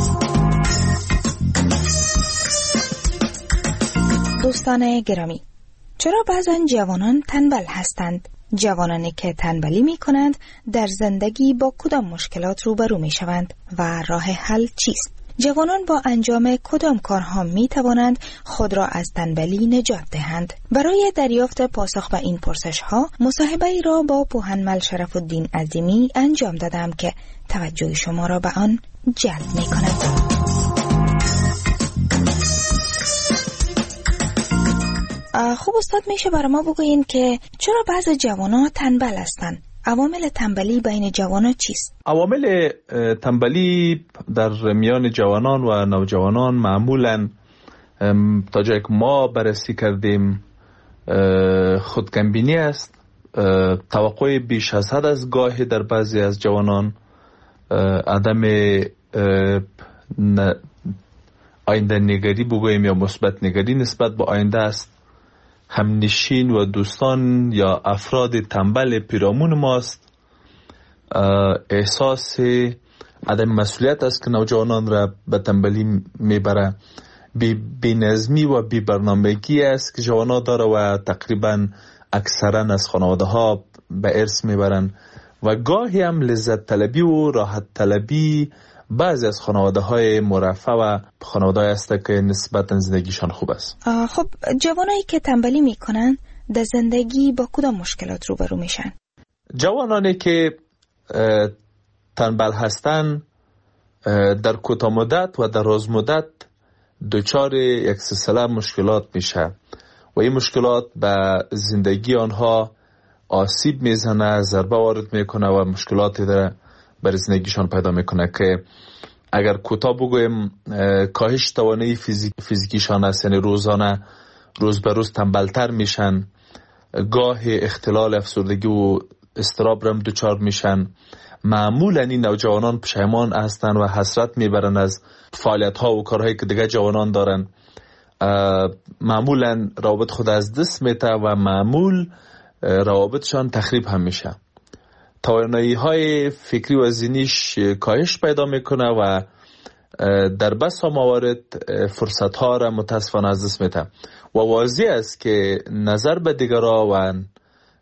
دوستان گرامی، چرا بعضا جوانان تنبل هستند؟ جوانانی که تنبلی می کنند در زندگی با کدام مشکلات روبرو می شوند و راه حل چیست؟ جوانان با انجام کدام کارها می توانند خود را از تنبلی نجات دهند؟ برای دریافت پاسخ به این پرسش ها مصاحبه‌ای را با پوهنمل شرف الدین عظیمی انجام دادم که توجه شما را به آن جلب می کند. خوب استاد، میشه برای ما بگوین که چرا بعض جوانان تنبل هستند؟ عوامل تنبلی بین جوانان چیست؟ عوامل تنبلی در میان جوانان و نوجوانان معمولاً تا جایی که ما بررسی کردیم خودکمبینی است، توقع بیش از حد از گاهی در بعضی از جوانان، عدم آینده نگری بگوییم یا مثبت نگری نسبت به آینده است. همنشین و دوستان یا افراد تنبل پیرامون ماست. احساس عدم مسئولیت است که نوجوانان را به تنبلی میبره. بی‌نظمی و بی‌برنامگی است که جوانان داره و تقریبا اکثرا از خانواده ها به ارث میبرن و گاهی هم لذت طلبی و راحت طلبی بعضی از خانواده های مرفه و خانواده های است که نسبتا زندگیشان خوب است. خب جوانایی که تنبلی میکنن در زندگی با کدام مشکلات روبرو میشن؟ جوانانی که تنبل هستن در کوتاه مدت و در دراز مدت دچار یک سلسله مشکلات میشه و این مشکلات به زندگی آنها آسیب میزنه، ضربه وارد میکنه و مشکلاتی در برای زندگیشان پیدا میکنه که اگر کوتاه بگویم کاهش توانایی فیزیکیشان است، یعنی روزانه روز به روز تنبلتر میشن، گاه اختلال افسردگی و اضطراب هم دچار میشن. معمولا این نوجوانان پشیمان هستن و حسرت میبرن از فعالیت ها و کارهایی که دیگه جوانان دارن. معمولا روابط خود از دست میته و معمول روابطشان تخریب هم میشه. توانایی های فکری و ذهنیش کاهش پیدا میکنه و در بسا موارد فرصت ها را متاسفانه از دست میده و واضح است که نظر به دیگران و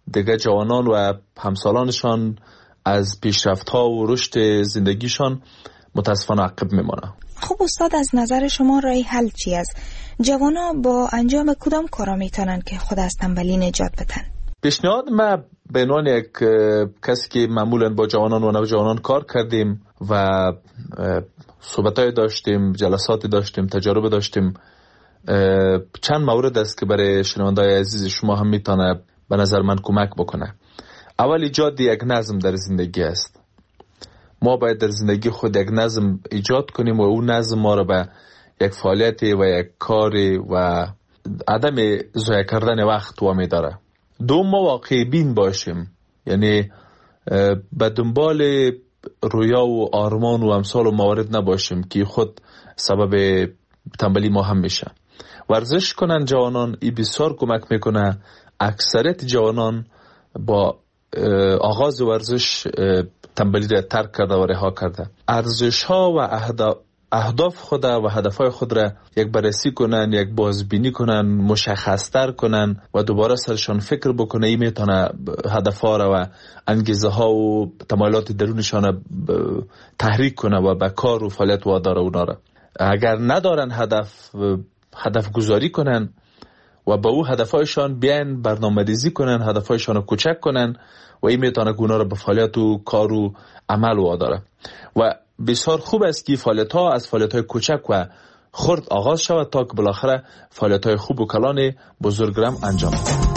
دیگه جوانان و همسالانشان از پیشرفت‌ها و رشد زندگیشان متاسفانه عقب میمانه. خب استاد، از نظر شما راه حل چی است؟ جوانا با انجام کدام کارا میتونن که خود از تنبلی نجات بدن؟ پیشنهاد ما به عنوان یک کسی که معمولا با جوانان و نوجوانان کار کردیم و صحبت‌های داشتیم، جلساتی داشتیم، تجارب داشتیم، چند مورد است که برای شنونده‌های عزیز شما هم میتونه به نظر من کمک بکنه. اول ایجاد یک نظم در زندگی است. ما باید در زندگی خود یک نظم ایجاد کنیم و اون نظم ما رو به یک فعالیتی و یک کاری و عدم ضایع کردن وقت وامی داره. دوم، ما واقعی بین باشیم، یعنی به دنبال رویا و آرمان و امثال و موارد نباشیم که خود سبب تنبلی ما هم میشه. ورزش کنن جوانان، این بسیار کمک میکنه. اکثریت جوانان با آغاز ورزش تنبلی را ترک کرده و رها کرده. ارزش ها و اهداف خود و هدفهای خود را یک بررسی کنن، یک بازبینی کنن، مشخص‌تر کنن و دوباره سرشان فکر بکنه. این میتونه هدفها را و انگیزه ها و تمایلات درونشان تحریک کنه و به کار و فعالیت واداره اونا را. اگر ندارن هدف گذاری کنن و با او هدفهایشان بیان برنامه‌ریزی کنن، هدفهایشان رو کوچک کنن و این میتونه اونا را به فعالیت و کار و عمل واداره. و بسیار خوب است که فعالیت‌ها از فعالیت‌های کوچک و خرد آغاز شود تا که بالاخره فعالیت‌های خوب و کلان بزرگرم انجام شود.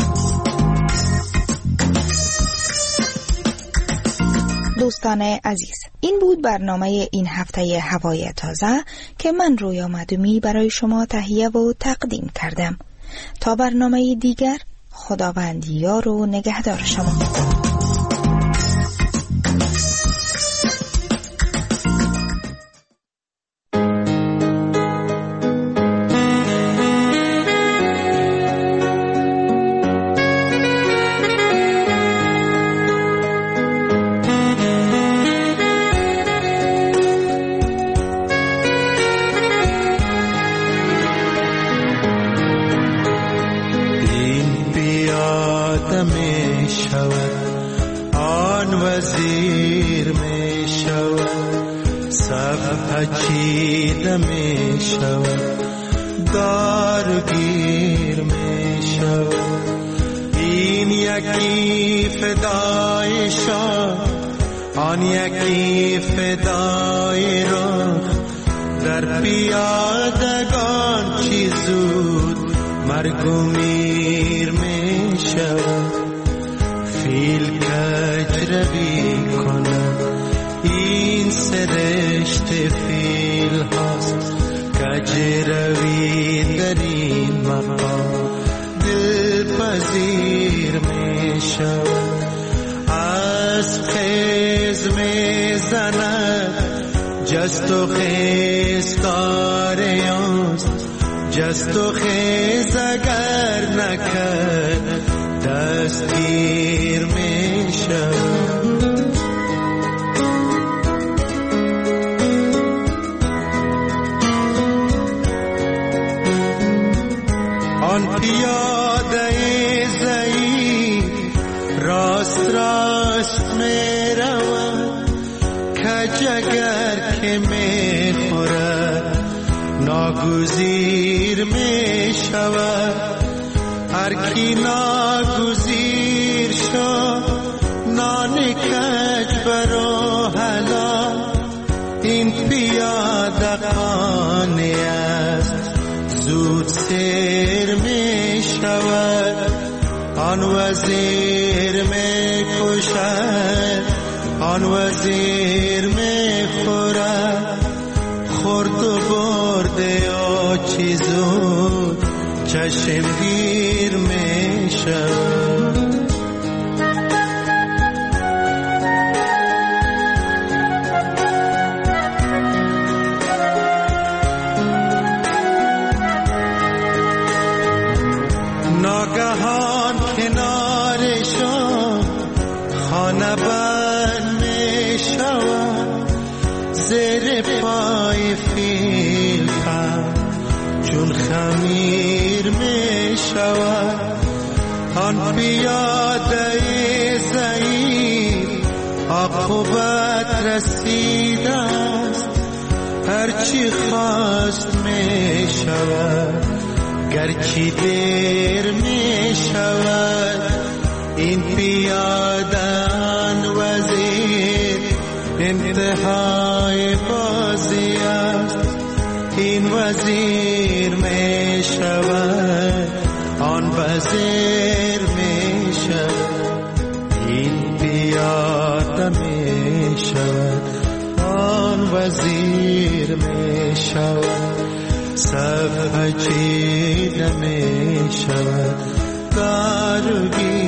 دوستان عزیز، این بود برنامه این هفته هوای تازه که من رویا معدومی برای شما تهیه و تقدیم کردم. تا برنامه دیگر، خداوند یار و نگهدار شما. آن پیاده ضعیف عاقبت رسیده است، هرچی خواست می شود گرچه دیر می شود. این پیاده‌ان وزیر انتهای بازی است، این وزیر می شود آن وزیر می شود، این پیاده می شود آن وزیر می شود، صفحه چیده می شود داروگیر